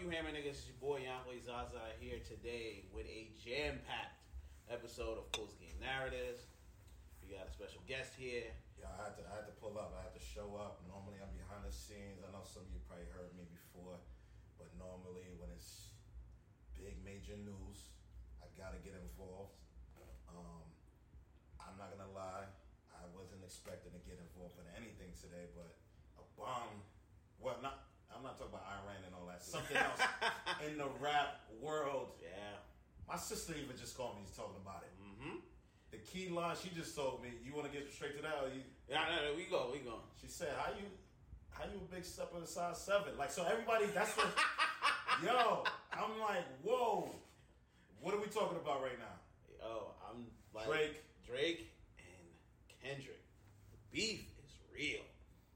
you, Hammer niggas? It's your boy Yankway Zaza here today with a jam-packed episode of Post Game Narratives. We got a special guest here. Yeah, I had to pull up. I had to show up. Normally, I'm behind the scenes. I know some of you probably heard me before, but normally when it's big major news, I gotta get involved. I'm not gonna lie, I wasn't expecting to get involved in anything today, but a bomb. Well, I'm not talking about Iran and all that. Something else in the rap world. Yeah. My sister even just called me. He's talking about it. Mm-hmm. The key line she just told me. You want to get straight to that? Or you, No, we go. She said, "How you a big stepper in size 7?" Like, so everybody. That's what. Yo, I'm like, whoa. What are we talking about right now? Oh, I'm like Drake and Kendrick. The beef is real.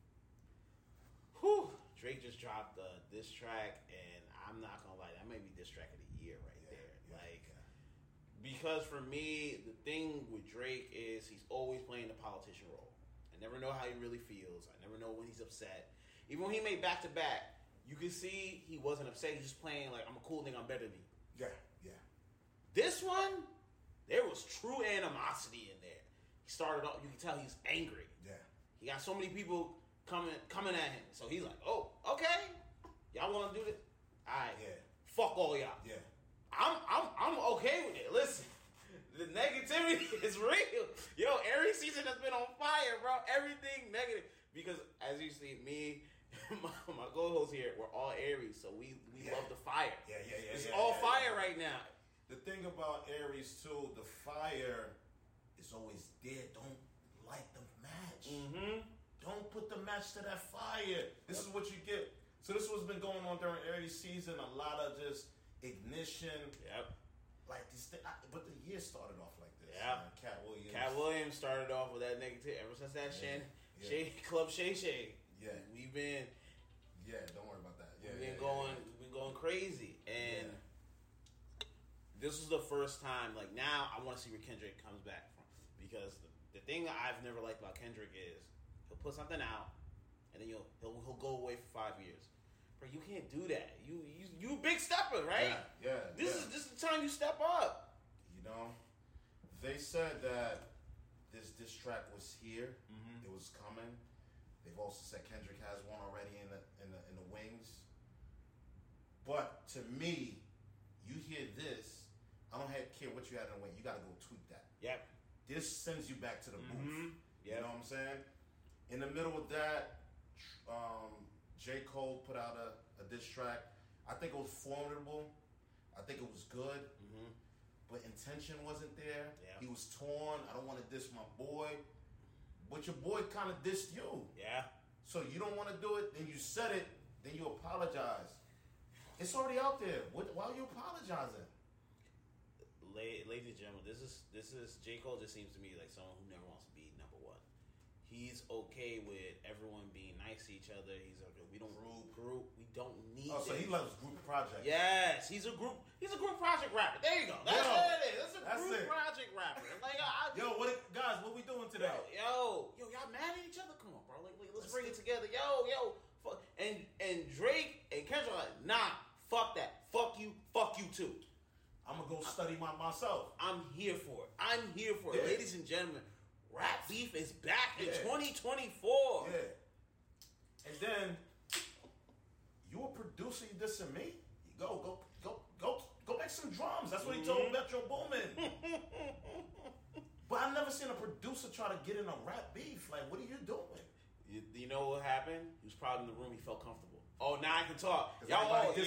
Whew. Drake just dropped the diss track, and I'm not gonna lie, that may be diss track of the year there. Because for me, the thing with Drake is he's always playing the politician role. I never know how he really feels. I never know when he's upset. Even when he made back to back, you can see he wasn't upset. He's just playing like, I'm a cool nigga, I'm better than you. Yeah. This one, there was true animosity in there. He started off, you can tell he's angry. Yeah. He got so many people coming at him. So he's like, oh, okay. Y'all want to do this? All right. Yeah. Fuck all y'all. Yeah. I'm okay with it. Listen, the negativity is real. Yo, every season has been on fire, bro. Everything negative. Because as you see, me, my co-host here, we're all Aries, so we love the fire. Yeah. It's all fire right now. The thing about Aries too, the fire is always there. Don't light the match. Mm-hmm. Don't put the match to that fire. This is what you get. So this is what's been going on during Aries season. A lot of just ignition. Yep. Like this thing, but the year started off like this. Yeah. Cat Williams started off with that negative ever since that Club Shay. Yeah. We've been. Yeah, don't worry about that. Yeah, We've been going crazy, and this was the first time. Like now, I want to see where Kendrick comes back from, because the thing that I've never liked about Kendrick is he'll put something out, and then he'll go away for 5 years. Bro, you can't do that. You a big stepper, right? Yeah. This is the time you step up. You know, they said that this diss track was here. Mm-hmm. It was coming. They've also said Kendrick has one already in the wings. But to me, you hear this, I don't care what you had in the wing. You got to go tweak that. Yep. This sends you back to the booth. Mm-hmm. Yep. You know what I'm saying? In the middle of that, J. Cole put out a diss track. I think it was formidable. I think it was good. Mm-hmm. But intention wasn't there. Yeah. He was torn. I don't want to diss my boy. But your boy kind of dissed you. Yeah. So you don't want to do it, then you said it, then you apologize. It's already out there. Why are you apologizing? Ladies and gentlemen, this is J. Cole just seems to me like someone who never wants to be number one. He's okay with everyone being nice to each other. He's okay. We don't group. We don't need. Oh, so he loves group projects. Yes, he's a group project rapper. There you go. That's what it is. That's a group project rapper. Like, guys, what we doing today? Yo, y'all mad at each other? Come on, bro. Like let's bring it together. Yo, fuck. And Drake and Kendrick are like, nah, fuck that. Fuck you too. I'm gonna go study myself. I'm here for it. Ladies and gentlemen. Rap beef is back in 2024. Yeah. And then you a producer, you dissing me? You go make some drums. That's what he told Metro Boomin. But I've never seen a producer try to get in a rap beef. Like, what are you doing? You know what happened? He was probably in the room. He felt comfortable. Oh, now I can talk. Everybody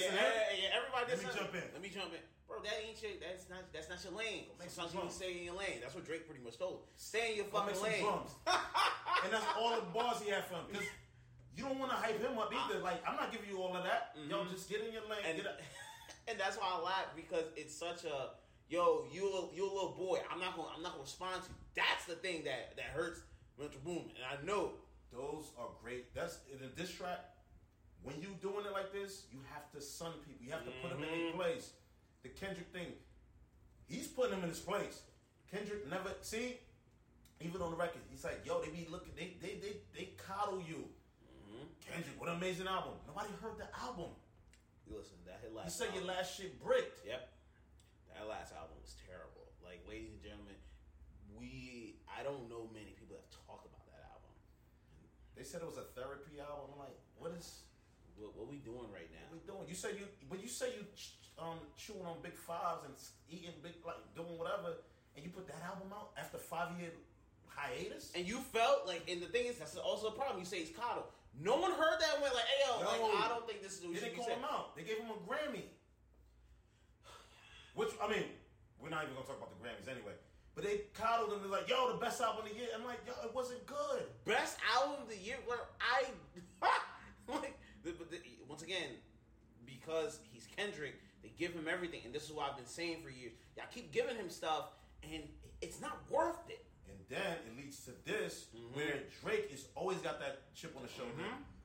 Let me jump in. Bro, that ain't shit. That's not your lane. Sometimes you can stay in your lane. That's what Drake pretty much told him. Stay in your fucking lane. Drums. And that's all the bars he had for him. Because you don't want to hype him up either. Like, I'm not giving you all of that. Mm-hmm. Yo, just get in your lane. And that's why I laugh, because it's such a you a little boy. I'm not gonna respond to you. That's the thing that hurts Metro Boomin. And I know those are great. That's in a diss track. When you doing it like this, you have to sun people. You have to put them in their place. The Kendrick thing, he's putting them in his place. Kendrick never even on the record, he's like, yo, they be looking, they coddle you. Kendrick, what an amazing album. Nobody heard the album. Listen, that hit You last. said your album. last shit bricked. Yep, that last album was terrible. Like, ladies and gentlemen, I don't know many people that have talked about that album. They said it was a therapy album. I'm like, what we doing right now? we doing? You say you chewing on big fives and eating big, like doing whatever, and you put that album out after 5-year hiatus. And you felt like, and the thing is, that's also a problem. You say he's coddled. No one heard that and went like, "Hey, yo, like, I don't think this is what They you didn't call him out. They gave him a Grammy. Which, I mean, we're not even gonna talk about the Grammys anyway. But they coddled him. They're like, "Yo, the best album of the year." I'm like, "Yo, it wasn't good." Best album of the year. Where like, once again, because he's Kendrick, they give him everything, and this is what I've been saying for years. Y'all keep giving him stuff, and it's not worth it. And then it leads to this, where Drake is always got that chip on the shoulder.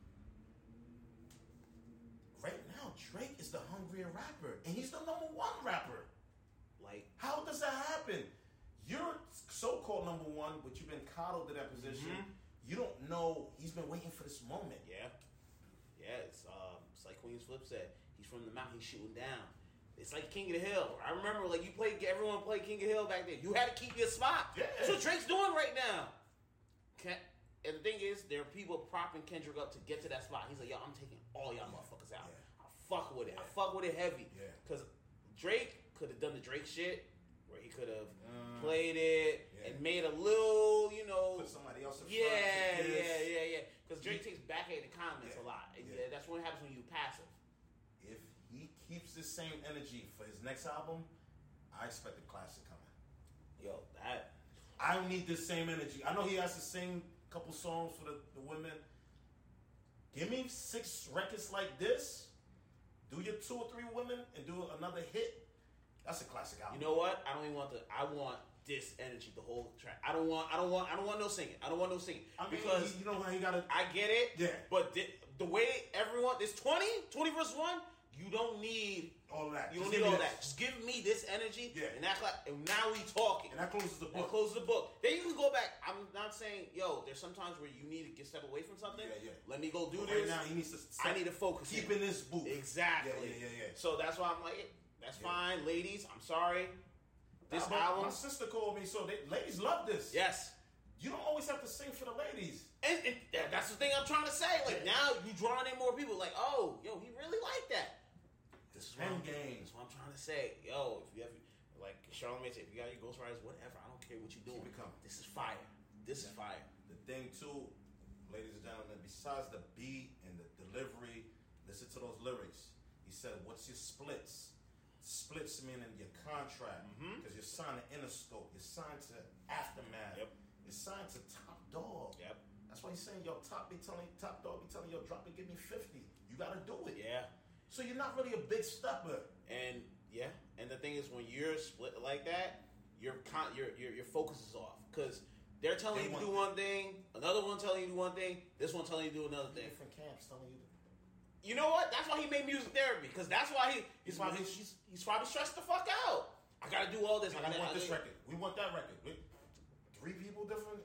Right now, Drake is the hungrier rapper, and he's the number one rapper. Like, how does that happen? You're so-called number one, but you've been coddled to that position. You don't know. He's been waiting for this moment. Yeah. It's like Queen's Flip said. He's from the mountain. He's shooting down. It's like King of the Hill. I remember, like, everyone played King of the Hill back then. You had to keep your spot. Yeah. That's what Drake's doing right now. And the thing is, there are people propping Kendrick up to get to that spot. He's like, "Yo, I'm taking all y'all motherfuckers out. Yeah. I fuck with it. I fuck with it heavy." Yeah. Because Drake could have done the Drake shit, where he could have played it and made a little, Put somebody else in front. Yeah. Because Drake takes backhanded comments a lot. And that's what happens when you passive. If he keeps the same energy for his next album, I expect a classic coming. Yo, that. I need this same energy. I know he has to sing a couple songs for the women. Give me 6 records like this. Do your 2 or 3 women and do another hit. That's a classic album. You know what? I don't even want I want this energy, the whole track. I don't want no singing. I don't want no singing. I mean, because you know how he got to. I get it. Yeah. But the way everyone, there's 20 versus 1. You don't need all that. You don't need all that. Just give me this energy. Yeah. And act like. And now we talking. And that closes the book. Then you can go back. I'm not saying, yo, there's sometimes where you need to get step away from something. Yeah. Let me go do But this. Right now, he needs to. I need to focus. Keep in this booth. Exactly. Yeah. So that's why I'm like, that's fine, ladies. I'm sorry. This album. My sister called me, so ladies love this. Yes. You don't always have to sing for the ladies. And that's the thing I'm trying to say. Like, now you drawing in more people. Like, oh, yo, he really like that. This end game. That's what I'm trying to say. Yo, if you have, like Charlamagne said, if you got your ghostwriters, whatever, I don't care what you're doing. Keep it coming. This is fire. This is fire. The thing too, ladies and gentlemen, besides the beat and the delivery, listen to those lyrics. He said, "What's your splits?" Splits meaning your contract, because you're signed to Interscope, you're signed to Aftermath, you're signed to Top Dog. Yep. That's why he's saying, "Yo, Top Dog be telling yo, drop it, give me 50. You got to do it." Yeah. So you're not really a big stepper. And and the thing is, when you're split like that, your focus is off, because they're telling you to do one thing, another one telling you to do one thing, this one telling you to do another thing. Different camps telling you. You know what? That's why he made music therapy, because that's why he's probably stressed the fuck out. I gotta do all this. We want this record. We want that record. 3 people different.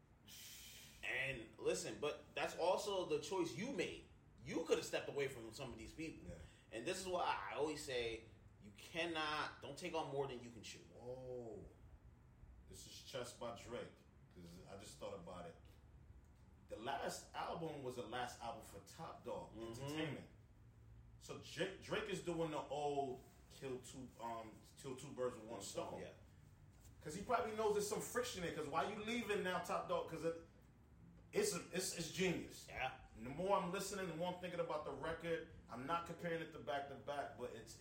And listen, but that's also the choice you made. You could have stepped away from some of these people. Yeah. And this is why I always say, don't take on more than you can chew. Oh, this is Chess by Drake. Because I just thought about it. The last album was the last album for Top Dog Entertainment. So Drake is doing the old kill two birds with one stone. Yeah. Because he probably knows there's some friction there. Because why you leaving now, Top Dog? Because it's genius. Yeah. And the more I'm listening, the more I'm thinking about the record. I'm not comparing it to back, but it's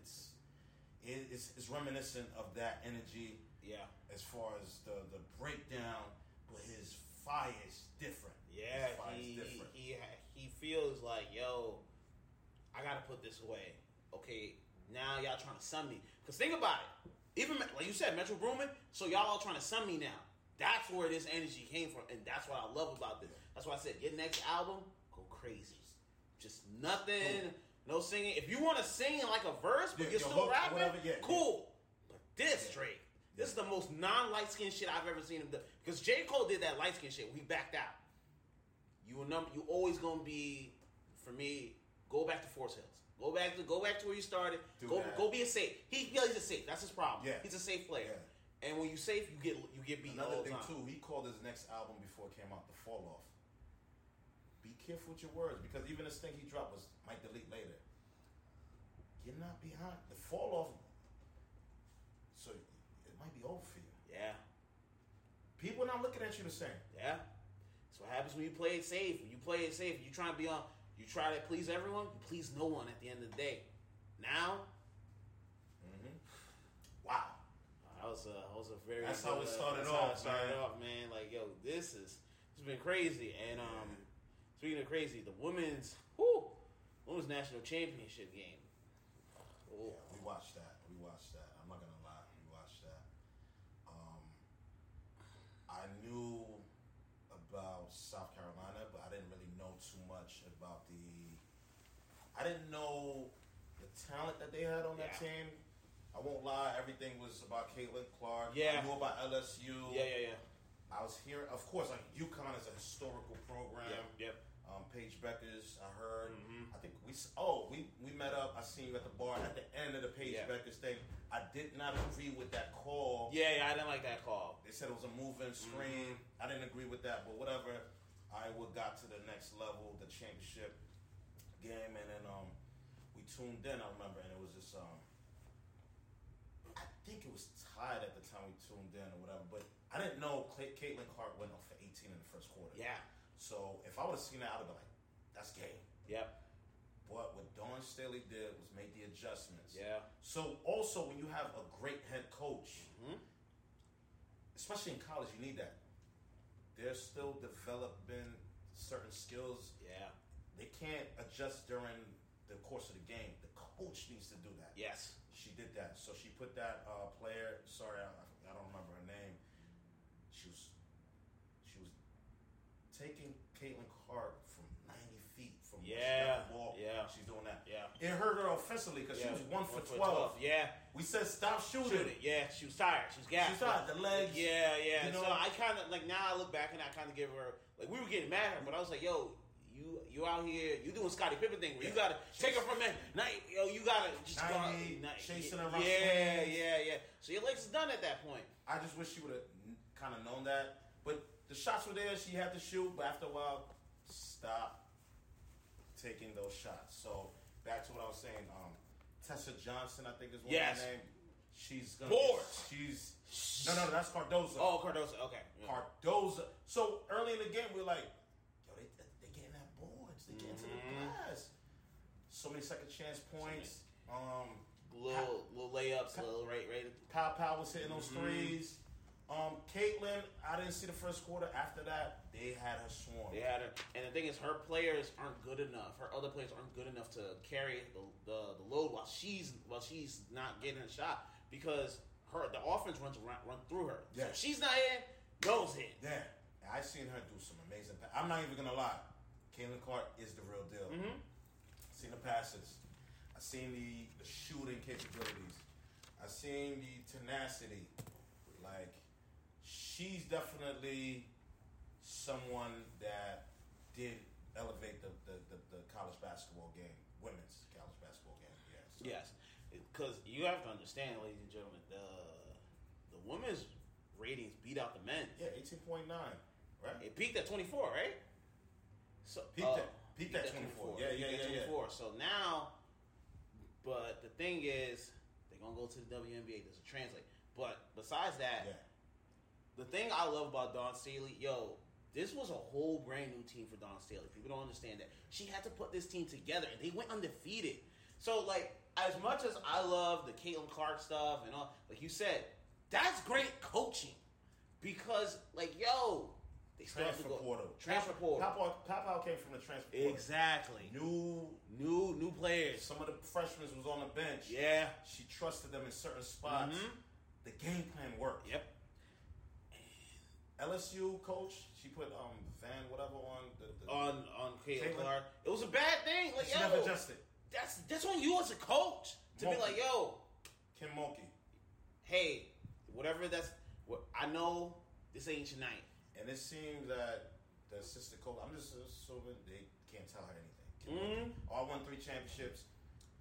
reminiscent of that energy. Yeah. As far as the breakdown, but his fire is different. Yeah, he feels like, yo, I gotta put this away. Okay, now y'all trying to sun me. Because think about it. Even, like you said, Metro Boomin, so y'all all trying to sun me now. That's where this energy came from, and that's what I love about this. That's why I said, your next album, go crazy. Just nothing, no singing. If you want to sing in like a verse, but you're still rapping, cool. But this, Drake, this is the most non-light skin shit I've ever seen him do. Because J. Cole did that light skin shit when he backed out. You always gonna be, for me, go back to Forest Hills. Go back to where you started. Do Go that. go be a safe. He's a safe. That's his problem. Yeah. He's a safe player. Yeah. And when you safe, you get beat all Another the thing time. too, he called his next album before it came out The Fall Off. Be careful with your words, because even this thing he dropped was might delete later. You're not behind The Fall Off, so it might be over for you. Yeah. People are not looking at you the same. Yeah. That's what happens when you play it safe. When you play it safe, you try to be on. You try to please everyone. You please no one at the end of the day. Now. Wow. That was a very. That's how it started that's how off, it started man. off, man. Like, yo, it's been crazy. And speaking of crazy, the women's national championship game. Oh. Yeah, we watched that. I'm not gonna lie, we watched that. I knew about South Carolina, but I didn't really know too much about I didn't know the talent that they had on that Yeah. team. I won't lie, everything was about Caitlin Clark. Yeah. I knew about LSU. Yeah. I was hearing, of course, like UConn is a historical program. Yep. Paige Beckers, I heard. Mhm. I think we met up. I seen you at the bar at the end of the Paige Yeah. Beckers thing. I did not agree with that call. Yeah, I didn't like that call. They said it was a move-in screen. I didn't agree with that, but whatever. Iowa got to the next level, the championship game, and then we tuned in. I remember, and it was just I think it was tied at the time we tuned in or whatever, but I didn't know Caitlin Clark went off for 18 in the first quarter. Yeah. So if I would have seen that, I would have been like, "That's gay." Yep. But what Dawn Staley did was make the adjustments. Yeah. So also, when you have a great head coach, Mhm. especially in college, you need that. They're still developing certain skills. Yeah. They can't adjust during the course of the game. The coach needs to do that. Yes. She did that. So she put that player. Sorry, I don't remember her name. She was taking Caitlin Clark from 90 feet from where she got the ball. Yeah. She's doing that. Yeah. It hurt her offensively because she was 1 for 12. Yeah. We said stop shooting. Shoot it. Yeah. She was tired. She was gassed. She's tired. The legs. Yeah. You know? So I kind of like now I look back and I kind of give her like we were getting mad at her, but I was like, yo. You out here, you doing Scottie Pippen thing where you gotta take her from that night. Yo, you gotta just go out, chasing around. Yeah. So your legs is done at that point. I just wish she would have kind of known that. But the shots were there. She had to shoot, but after a while, stop taking those shots. So back to what I was saying. Tessa Johnson, I think is one of her name. She's gonna. Boards. She's no, that's Cardoza. Oh, Cardoza. Okay. Yeah. Cardoza. So early in the game, we were like, yo, they getting that boards. They getting to the glass. So many second chance points. Little layups, little right. Pow was hitting those threes. Caitlin, I didn't see the first quarter. After that, they had her swarm. They had her, and the thing is, her players aren't good enough. Her other players aren't good enough to carry the load while she's not getting a shot because the offense runs through her. Yeah. So if she's not in, goes in. Yeah, I seen her do some amazing. I'm not even gonna lie. Caitlin Clark is the real deal. Mm-hmm. Seen the passes. I seen the shooting capabilities. I seen the tenacity. Like, she's definitely someone that did elevate the college basketball game, women's college basketball game. Yeah. So. Yes, because you have to understand, ladies and gentlemen, the women's ratings beat out the men's. Yeah, 18.9, right? It peaked at 24, right? So Peaked at 24. Yeah. 24. So now, but the thing is, they're gonna go to the WNBA. There's a translate. But besides that, the thing I love about Dawn Staley, this was a whole brand new team for Dawn Staley. People don't understand that. She had to put this team together, and they went undefeated. So, like, as much as I love the Caitlin Clark stuff and all, like you said, that's great coaching. Because, like, they still have to go. Transfer portal. Pow came from the transfer portal. Exactly. New players. Some of the freshmen was on the bench. Yeah. She trusted them in certain spots. Mm-hmm. The game plan worked. Yep. LSU coach, she put Van whatever on on Caitlin Clark. It was a bad thing. Like, she never adjusted. That's on you as a coach to be like, Kim Mulkey. Hey, whatever I know this ain't your night. And it seems that the assistant coach, I'm just assuming they can't tell her anything. All won 3 championships.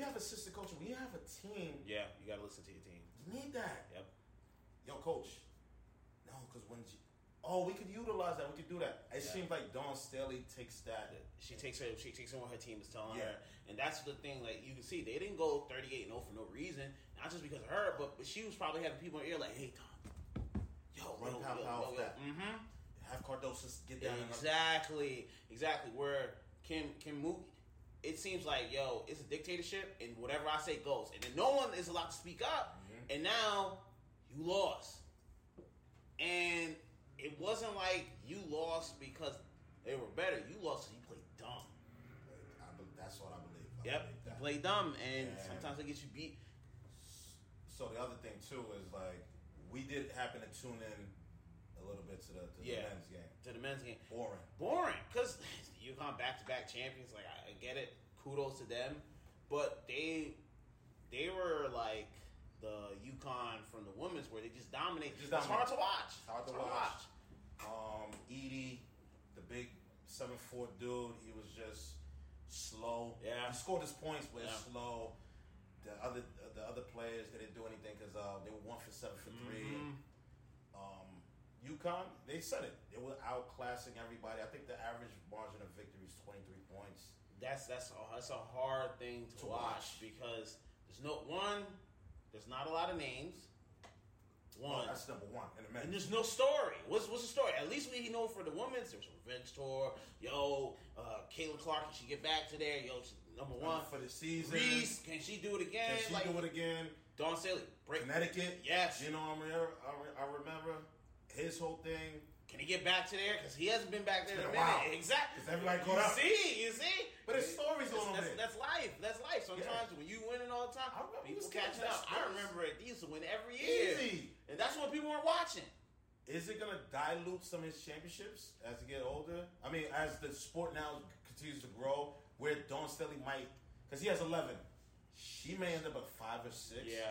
have assistant coaching, when you have a team, Yeah, you gotta listen to your team. you need that. Yep. Yo, coach. No, because we could utilize that. We could do that. It seems like Dawn Staley takes that. She takes on what her team is telling Yeah. her, and that's the thing. Like you can see, they didn't go 38-0 for no reason, not just because of her, but she was probably having people in her ear like, "Hey, Tom, Run pow off that. Mm-hmm. Have Cardoso get down. Exactly. Where Kim Mook, it seems like it's a dictatorship, and whatever I say goes, and then no one is allowed to speak up, and now you lost, and it wasn't like you lost because they were better. You lost because you played dumb. That's what I believe. You play dumb, and sometimes it gets you beat. So the other thing too is like we did happen to tune in a little bit to the men's game. To the men's game. Boring. Because UConn back-to-back champions. Like I get it, kudos to them, but they were like the UConn from the women's where they just dominate. It's hard to watch. Hard to watch. Edie, the big 7'4" dude, he was just slow. Yeah, he scored his points, but slow. The other players, they didn't do anything because they were 1 for 7 for 3. UConn, they said it. They were outclassing everybody. I think the average margin of victory is 23 points. That's a hard thing to watch because there's not a lot of names. That's number one in the men's. And there's no story. What's the story? At least we know for the women's, there's a revenge tour. Caitlin Clark, can she get back to there? She's number one for the season. Reese, can she do it again? Dawn Staley, Connecticut. Yes. I remember his whole thing. Can he get back to there? Because he hasn't been back there in a minute. Exactly. Because everybody caught up. You see? But his story's on there. That's life. Sometimes when you winning all the time, people catching up. I remember it. They used to win every year. Easy. And that's when people weren't watching. Is it going to dilute some of his championships as he get older? I mean, as the sport now continues to grow, where Dawn Staley might, because he has 11. She may end up at 5 or 6. Yeah.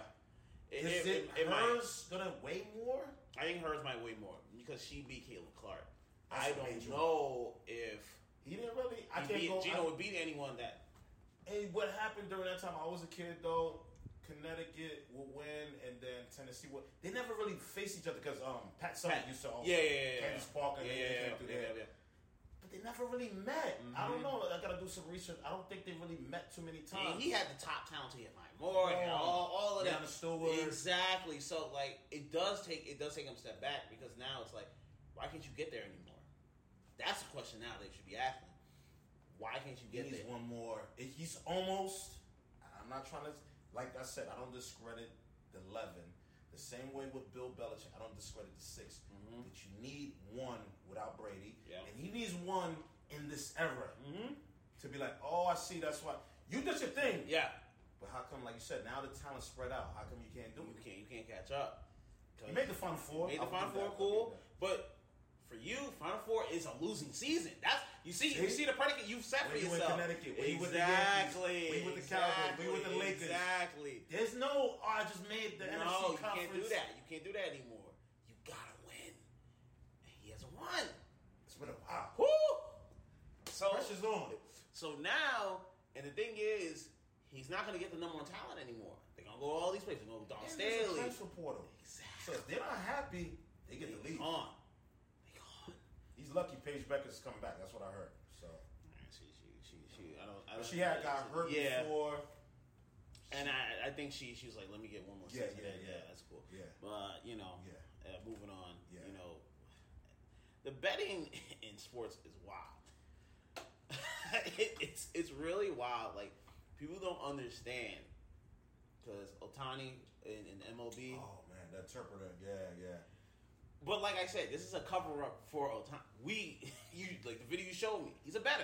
Hers going to weigh more? I think hers might weigh more because she beat Caitlin Clark. I don't know if he didn't really. Gino would beat anyone that. And what happened during that time? I was a kid though. Connecticut would win, and then Tennessee would. They never really faced each other because Pat Summitt used to also Candace Parker. But they never really met. I don't know. I gotta do some research. I don't think they really met too many times. And he had the top talent to get Mike Moore and all of that. Stewart. Exactly. So like it does take him a step back because now it's like, why can't you get there anymore? That's the question now they should be asking. Why can't you get there? He needs one more. He's almost. I'm not trying to. Like I said, I don't discredit the 11. The same way with Bill Belichick, I don't discredit the 6. But you need one without Brady. Yeah. And he needs one in this era to be like, oh, I see, that's why. You did your thing. Yeah. But how come, like you said, now the talent's spread out. How come you can't do it? You can't catch up. You made the Final Four. Made the Final Four cool. But for you, Final Four is a losing season. You see the predicate you've set for yourself. When you in Connecticut, when you with the Yankees, when you with the Cowboys, when you with the Lakers. Exactly. There's no, I just made the NFC Conference. No, you can't do that. You can't do that anymore. You gotta win. And he hasn't won. It's been a while. Woo! Pressure's on. So now, and the thing is, he's not gonna get the number one talent anymore. They're gonna go all these places. They're gonna go Dawn Staley. Transfer portal. Exactly. So if they're not happy, they get the lead. Gone. He's lucky Paige Becker's coming back. That's what I heard. So she had got hurt before. And I think she was like, let me get one more season. Yeah, that's cool. Yeah. But moving on. Yeah. The betting in sports is wild. it's really wild. Like people don't understand because Ohtani in MLB. Oh man, the interpreter. Yeah. But like I said, this is a cover up for Ohtani. Like the video you showed me, he's a better.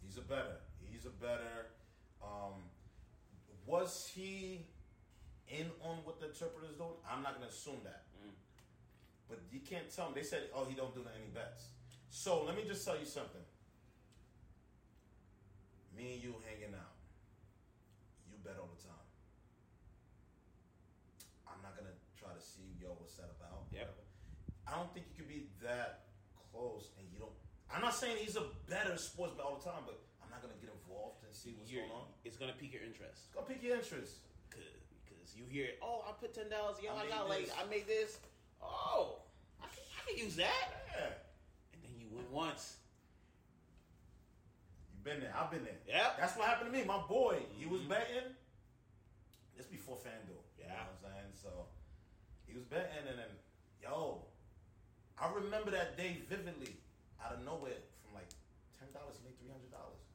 Was he in on what the interpreter's doing? I'm not going to assume that. But you can't tell me. They said, oh, he don't do any bets. So let me just tell you something. Me and you hanging out. You bet all the time. I'm not going to try to see, what's that about? Yep. I don't think you could be that close and you don't. I'm not saying he's a better sports bet all the time, but I'm not gonna get involved and see what's going on? It's gonna pique your interest. It's gonna pique your interest. Because you hear, oh, I put $10. Yo, I made this. Oh, I can use that. Yeah. And then you win once. You've been there. I've been there. Yep. That's what happened to me. My boy, he was betting. This before FanDuel. Yeah. You know what I'm saying? So he was betting, and then, yo, I remember that day vividly. Out of nowhere, from like $10, he made $300.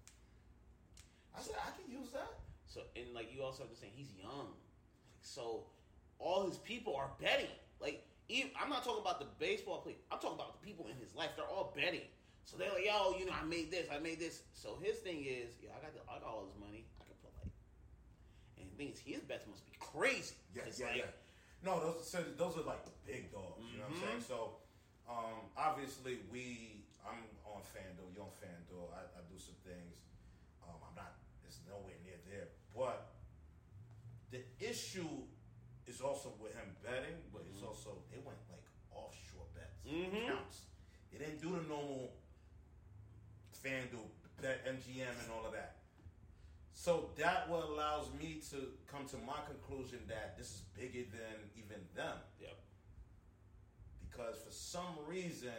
I said, I can use that. So, and like you also have to say, he's young. So all his people are betting. Like, I'm not talking about the baseball player. I'm talking about the people in his life. They're all betting. So they're like, yo, I made this. So his thing is, I got all this money. I can put like, and the thing is, his bets must be crazy. Yeah. No, those are like the big dogs. You know what I'm saying? So obviously I'm on FanDuel. You're on FanDuel. I do some things. I'm not. It's nowhere near there. But the issue is also with him betting, but it's also they went like offshore bets. Counts. They didn't do the normal FanDuel bet MGM and all of that. So that what allows me to come to my conclusion that this is bigger than even them. Yep. Because for some reason,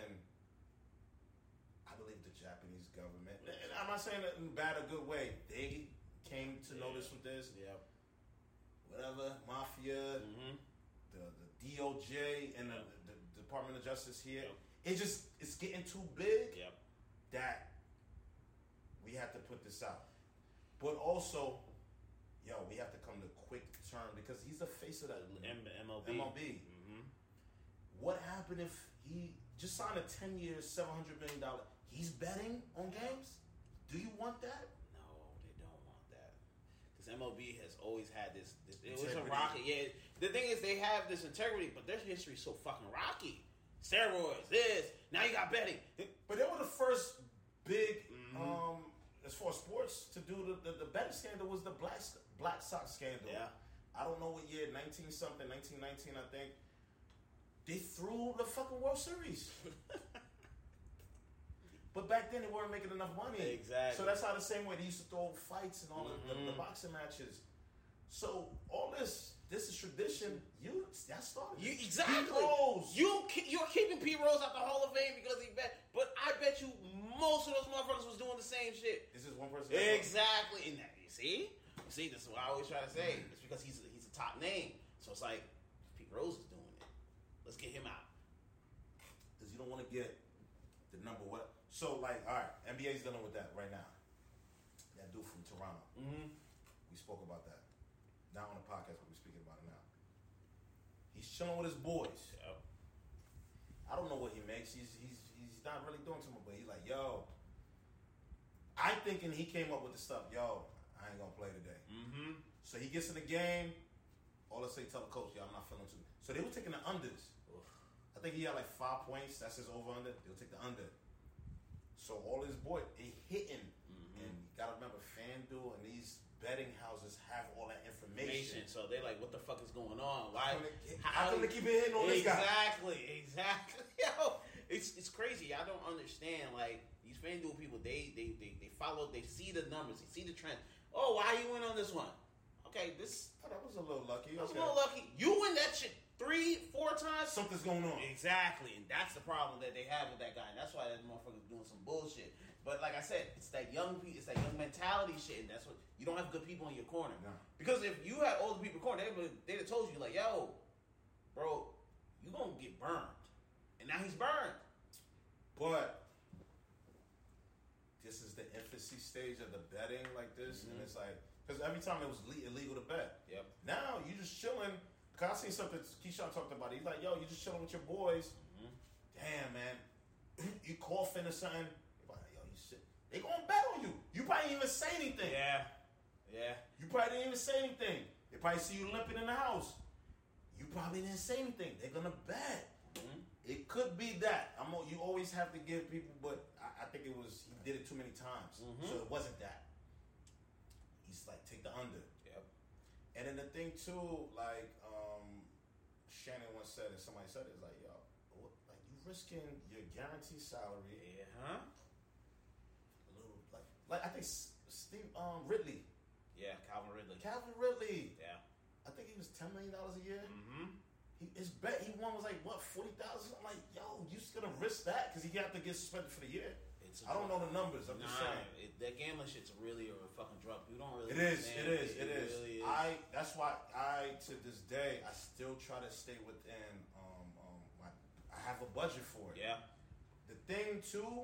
I believe the Japanese government, and I'm not saying it in a bad or good way, they came to notice with this. Yep. Whatever, mafia, the DOJ, and the Department of Justice here. Yep. It's getting too big. Yep. That we have to put this out. But also, we have to come to quick term because he's the face of that MLB. What happened if he just signed a 10-year, $700 million? He's betting on games? Do you want that? No, they don't want that. Because MLB has always had this it was integrity. a rocky. Yeah, the thing is they have this integrity, but their history is so fucking rocky. Steroids, this. Now you got betting. But they were the first big, as far as sports, to do the betting scandal was the Black Sox scandal. Yeah. I don't know what year, 1919, I think. They threw the fucking World Series. But back then they weren't making enough money. Exactly. So that's how the same way they used to throw fights and all the boxing matches. So all this is tradition. That started. Exactly. Pete Rose. You're keeping Pete Rose out the Hall of Fame because he bet. But I bet you most of those motherfuckers was doing the same shit. Is this one person? Exactly. And that, you see, this is what I always try to say. It's because he's a top name. So it's like Pete Rose is doing it. Let's get him out. Because you don't want to get the number one. So like, all right, NBA's dealing with that right now. That dude from Toronto. We spoke about that. Not on the podcast, but we're speaking about it now. He's chilling with his boys. Yep. I don't know what he makes. He's not really doing too much, but he's like, yo. I'm thinking he came up with the stuff. Yo, I ain't gonna play today. So he gets in the game. All let's say, tell the coach, yo, I'm not feeling too. So they were taking the unders. I think he had like 5 points. That's his over under. They'll take the under. So all his boys, they hitting. And you gotta remember, FanDuel and these betting houses have all that information. So they're like, what the fuck is going on? Why? How come they keep hitting on this guy? Exactly. Yo, it's crazy. I don't understand. Like these FanDuel people, they follow. They see the numbers. They see the trend. Oh, why you win on this one? Okay, that was a little lucky. That was a little lucky. You win that shit 3-4 times. Something's going on. Exactly, and that's the problem that they have with that guy. And that's why that motherfucker's doing some bullshit. But like I said, it's that young mentality shit, and that's what you don't have good people in your corner. No. Because if you had older people in your corner, they'd have told you like, "Yo, bro, you gonna get burned," and now he's burned. But this is the infancy stage of the betting like this, and it's like because every time it was illegal to bet. Yep. Now you just chilling. Cause I seen something Keyshawn talked about. He's like, "Yo, you just chilling with your boys." Damn, man, you coughing or something. They gonna bet on you. You probably didn't even say anything. Yeah. You probably didn't even say anything. They probably see you limping in the house. You probably didn't say anything. They're gonna bet. It could be that. You always have to give people, but I think it was he did it too many times, so it wasn't that. He's like, take the under. Yep. And then the thing too, like Shannon once said, and somebody said it, is like, yo, like you risking your guaranteed salary. like I think Steve Ridley. Yeah, Calvin Ridley. Calvin Ridley. Yeah. I think he was $10 million a year. Mm-hmm. His bet he won was like what 40,000. I'm like, yo, you just gonna risk that because he got to get suspended for the year. I don't know the numbers. I'm just saying that gambling shit's really a fucking drug. You don't really. It is. Really is. That's why I to this day I still try to stay within. I have a budget for it. Yeah. The thing too,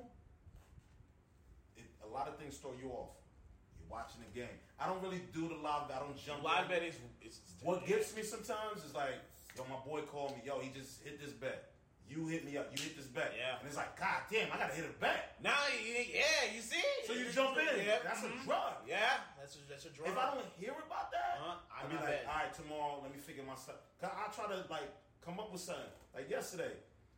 a lot of things throw you off. You're watching the game. I don't really do the live. I don't jump. Live betting. What gets me sometimes is like, yo, my boy called me. Yo, he just hit this bet. You hit me up. You hit this bet. Yeah. And it's like, God damn, I gotta hit a bet. Now, you see. So you jump in. Yeah. That's a drug. Yeah, that's a drug. If I don't hear about that, I'll be like, betting. all right, tomorrow, let me figure my stuff. Cause I try to like come up with something. Like yesterday,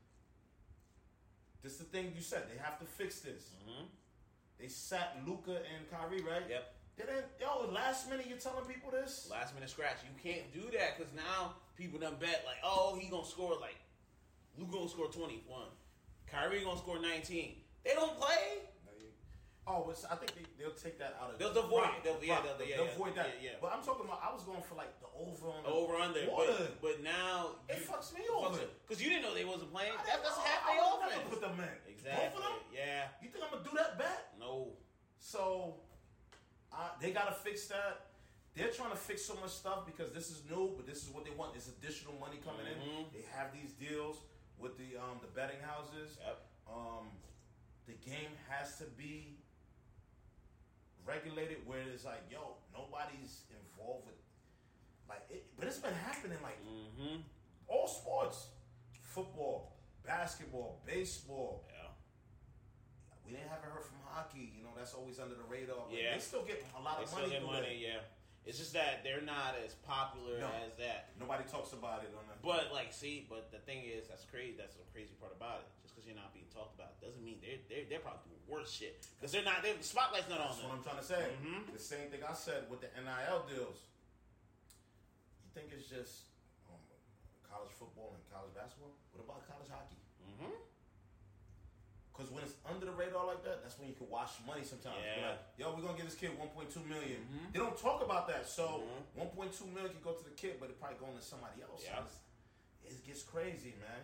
this is the thing you said. They have to fix this. Mm-hmm. They sat Luka and Kyrie, right? Yep. Last minute you're telling people this? Last minute scratch. You can't do that because now people done bet like, oh, he gonna score like, Luka gonna score 21. Kyrie gonna score 19. They don't play. Oh, but I think they'll take that out of. They'll avoid it. They'll avoid that. Yeah. But I'm talking about. I was going for like the over under. But now it fucks me over because you didn't know they wasn't playing. That's half their offense. Put them in. Exactly. Both of them. Yeah. You think I'm gonna do that bet? No. So, they gotta fix that. They're trying to fix so much stuff because this is new, but this is what they want. It's additional money coming in. They have these deals with the betting houses. Yep. The game has to be regulated where it's like, yo, nobody's involved with like it, but it's been happening like all sports, football, basketball, baseball. Yeah. We haven't heard from hockey. You know, that's always under the radar. But yeah. They still get a lot of money. They still get money. Yeah. It's just that they're not as popular as that. Nobody talks about it on that. But but the thing is, that's crazy. That's the crazy part about it. Just because you're not being talked about doesn't mean they're probably doing worse shit because they're not. The spotlight's not on them. That's what I'm trying to say. The same thing I said with the NIL deals. You think it's just college football and college basketball? What about college hockey? Because when it's under the radar like that, that's when you can wash money sometimes. Yeah. Like, yo, we're going to give this kid $1.2 million. They don't talk about that. So $1.2 million can go to the kid, but it probably going to somebody else. Yeah. So it gets crazy, man.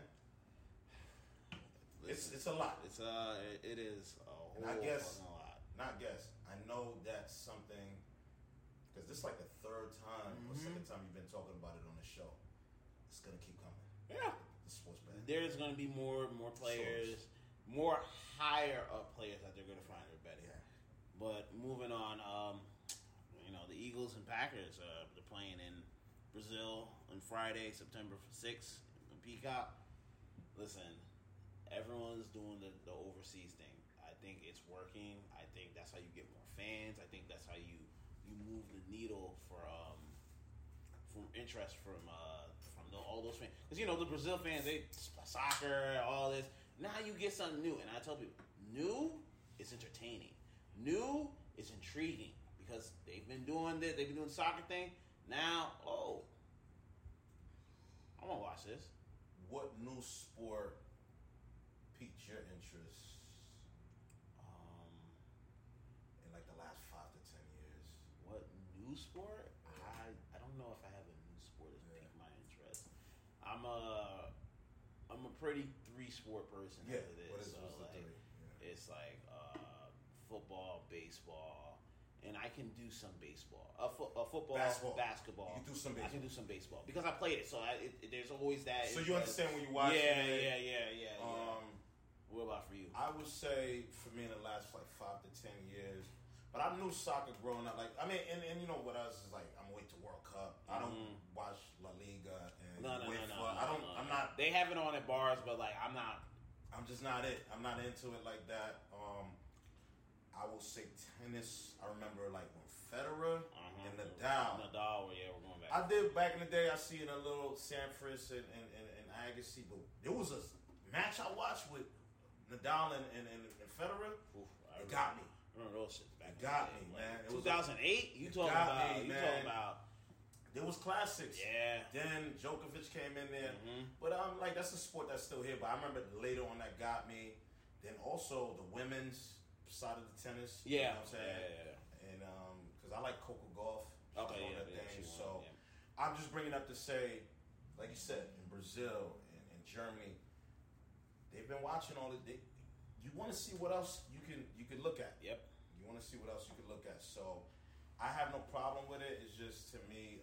It's a lot. It is a whole fucking lot. I know that's something, because this is like the third time or second time you've been talking about it on the show. It's going to keep coming. Yeah. The sports betting. There's going to be more players. More higher up players that they're going to find their betting. Yeah. But moving on, the Eagles and Packers, they're playing in Brazil on Friday, September 6th in Peacock. Listen, everyone's doing the overseas thing. I think it's working. I think that's how you get more fans. I think that's how you move the needle from interest from all those fans. Because, the Brazil fans, they soccer, all this. Now you get something new, and I tell people, new is entertaining. New is intriguing because they've been doing this. They've been doing the soccer thing. Now, I want to watch this. What new sport piqued your interest in like the last 5 to 10 years? What new sport? I don't know if I have a new sport that's piqued my interest. I'm a pretty 3-sport person. Yeah. What is the three? Yeah. It's like football, baseball, and I can do some baseball. Football, basketball. You can do some baseball. I can do some baseball because I played it. So there's always that. So you understand when you watch it? Yeah. What about for you? I would say for me in the last like 5 to 10 years, but I knew soccer growing up. Like and you know what else is like? I'm waiting to World Cup. I don't watch La Liga and No. I'm not. They have it on at bars, but like I'm not. I'm just not it. I'm not into it like that. I will say tennis. I remember like when Federer and Nadal. We're going back. I did back in the day. I see in a little Sampras and Agassi, but there was a match I watched with Nadal and Federer. Oof, it got me. I remember those shit back. It got me, man. 2008. You talking about? There was classics. Yeah. Then Djokovic came in there. But I'm like, that's a sport that's still here. But I remember later on that got me. Then also the women's. side of the tennis. Yeah. You know what I'm saying? Yeah. And because I like Coco Golf. Okay, on yeah, that yeah, thing. she So won, yeah. I'm just bringing up to say, like you said, in Brazil and Germany, they've been watching all the. You want to see what else you can look at. Yep. You want to see what else you can look at. So I have no problem with it. It's just to me,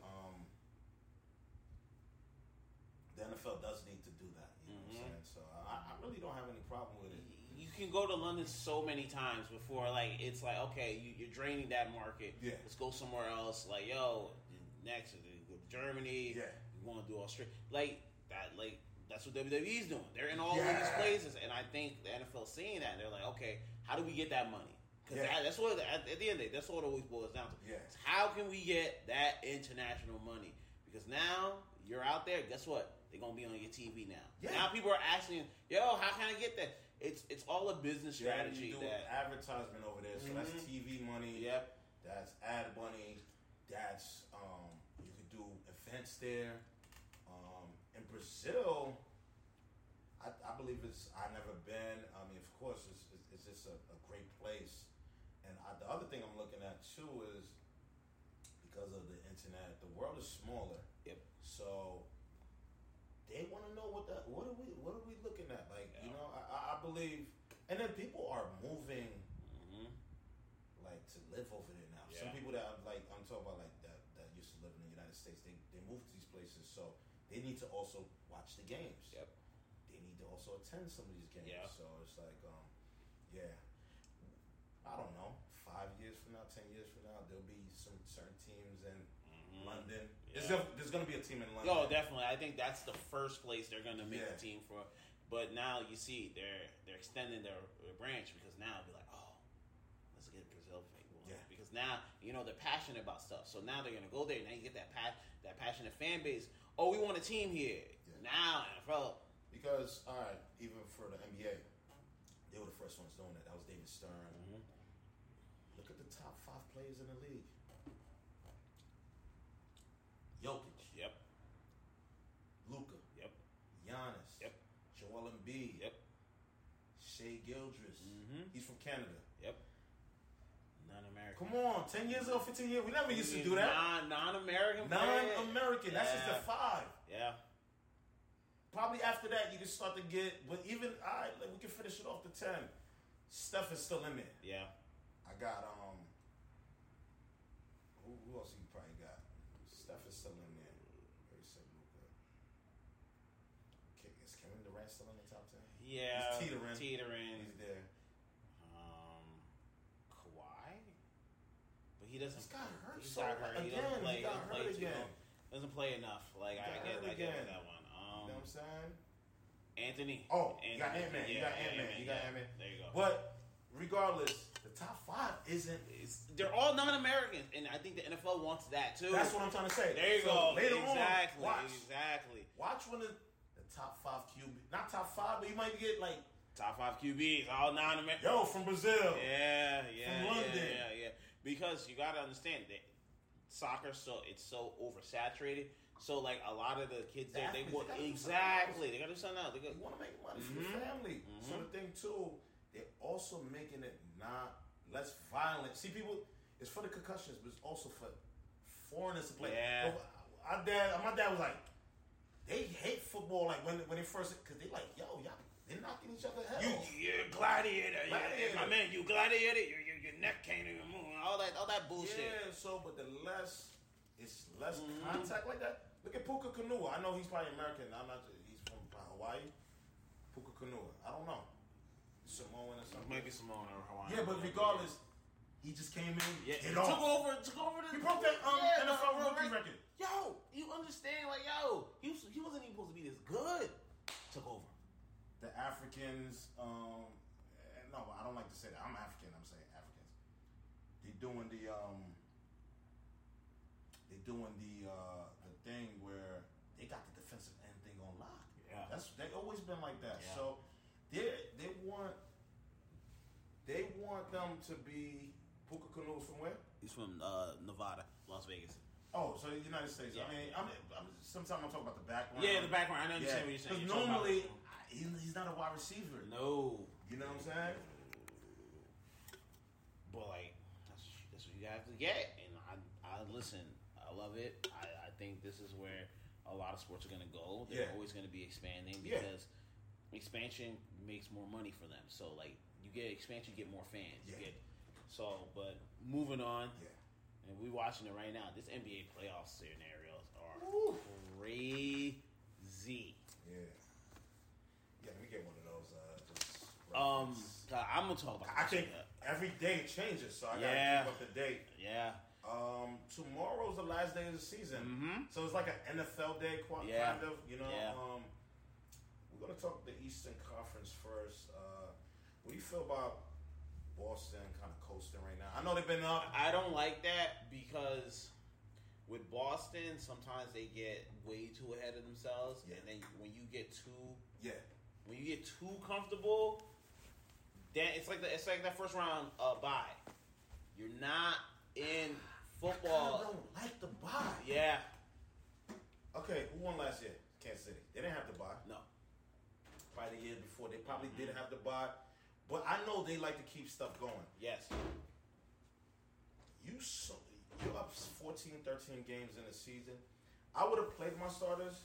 the NFL does need to do that. You know what I'm saying? So I really don't have any problem with it. You can go to London so many times before, like, it's like, okay, you're draining that market. Yeah. Let's go somewhere else. Like, yo, next, go to Germany. Yeah. You want to do Australia. That's what WWE's doing. They're in all of these places. And I think the NFL seeing that. They're like, okay, how do we get that money? Because that's what, at the end of the day, that's what it always boils down to. Yeah. It's how can we get that international money? Because now you're out there, guess what? They're going to be on your TV now. Yeah. Now people are asking, yo, how can I get that? It's all a business strategy. You do advertisement over there, so that's TV money. Yep. That's ad money. That's you could do events there. In Brazil, I believe I've never been. I mean, of course, it's just a great place. And the other thing I'm looking at too is because of the internet, the world is smaller. Yep. So they want to know what are we looking at? Like, you know, I believe, and then people are moving, like, to live over there now. Yeah. Some people that I'm talking about, like that used to live in the United States, they moved to these places, so they need to also watch the games. Yep. They need to also attend some of these games. Yeah. So it's like, I don't know, 5 years from now, 10 years from now, there'll be some certain teams in London. Yeah. There's going to be a team in London. Oh, definitely. I think that's the first place they're going to make a Yeah. team for. But now you see they're extending their branch because now it'll be like, oh, let's get Brazil people. Yeah. Because now they're passionate about stuff. So now they're going to go there. Now you get that passionate fan base. Oh, we want a team here. Yeah. Now NFL. Because, all right, even for the NBA, they were the first ones doing that. That was David Stern. Look at the top 5 players in the league. Jokic. Yep. Luka. Yep. Giannis. Yep. Joel Embiid. Yep. Shea Gildress. He's from Canada. Yep. Non-American. Come on, 10 years or 15 years. We never used to do that. Non-American. Non-American. That's just the 5. Yeah. Probably after that, you can start to get. But even we can finish it off to 10. Steph is still in there. Yeah. I got who else you probably got? Steph is still in there. Very said Luka. Is Kevin Durant still in the top 10? Yeah. He's teetering. Teetering. He's there. Kawhi, but he doesn't. He's got hurt. He's So got hurt. He again, doesn't play. he got hurt again. Doesn't play enough. Like I get that one. You know what I'm saying? Anthony. Oh, Anthony. you got Ant-Man. Yeah, You got Ant-Man. You got Ant-Man. There you go. But regardless, the top 5 isn't. They're all non-Americans, and I think the NFL wants that too. That's what I'm trying to say. There you So go. Later Exactly. on, watch when the top 5 QB, not top 5, but you might get like top 5 QBs, all non-American. Yo, from Brazil. Yeah. From London. Yeah. Because you got to understand that soccer, it's so oversaturated. So like a lot of the kids there, they got to do something else. They want to make money for the family. So the thing too, they're also making it not less violent. See, people, it's for the concussions, but it's also for foreigners to play. Yeah. My dad was like, they hate football. Like when they first, because they like, yo, y'all, they're knocking each other head off. You're a gladiator. My man, you gladiator. Your neck can't even move. All that bullshit. Yeah. So, but it's less contact like that. Look at Puka Kanua. I know he's probably American. He's from Hawaii. Puka Kanua. I don't know. Samoan or something. Maybe Samoan or Hawaiian. Yeah, but regardless, he just came in. Yeah, He took over. He broke that NFL rookie record. Yo, you understand? Like, he wasn't even supposed to be this good. Took over. The Africans. No, I don't like to say that. I'm African. I'm saying Africans. They're doing the thing where they got the defensive end thing on lock. Yeah, they always been like that. Yeah. So they want them to be. Puka Kanua from where? He's from Nevada, Las Vegas. Oh, so the United States. Yeah. I mean, sometimes I'm talking about the background. Yeah, the background. I understand what you're saying. Because normally he's not a wide receiver. No. You know what I'm saying? But like that's what you have to get, and I listen. I love it. I think this is where a lot of sports are going to go. They're always going to be expanding because expansion makes more money for them. So like you get expansion, you get more fans. But moving on. Yeah. And we watching it right now. This NBA playoff scenarios are crazy. Yeah. Yeah, let me get one of those. I'm gonna talk about. I think every day it changes, so I gotta keep up to date. Yeah. Tomorrow's the last day of the season, so it's like an NFL day, kind of. You know. Yeah. We're gonna talk the Eastern Conference first. What do you feel about Boston kind of coasting right now? I know they've been up. I don't like that because with Boston, sometimes they get way too ahead of themselves, and then when you get too comfortable, then it's like that first round bye. You're not in football. I don't like the bye. Yeah. Okay, who won last year? Kansas City. They didn't have the bye. No. Probably the year before, they probably didn't have the bye. But I know they like to keep stuff going. Yes. You're up 14, 13 games in the season. I would have played my starters,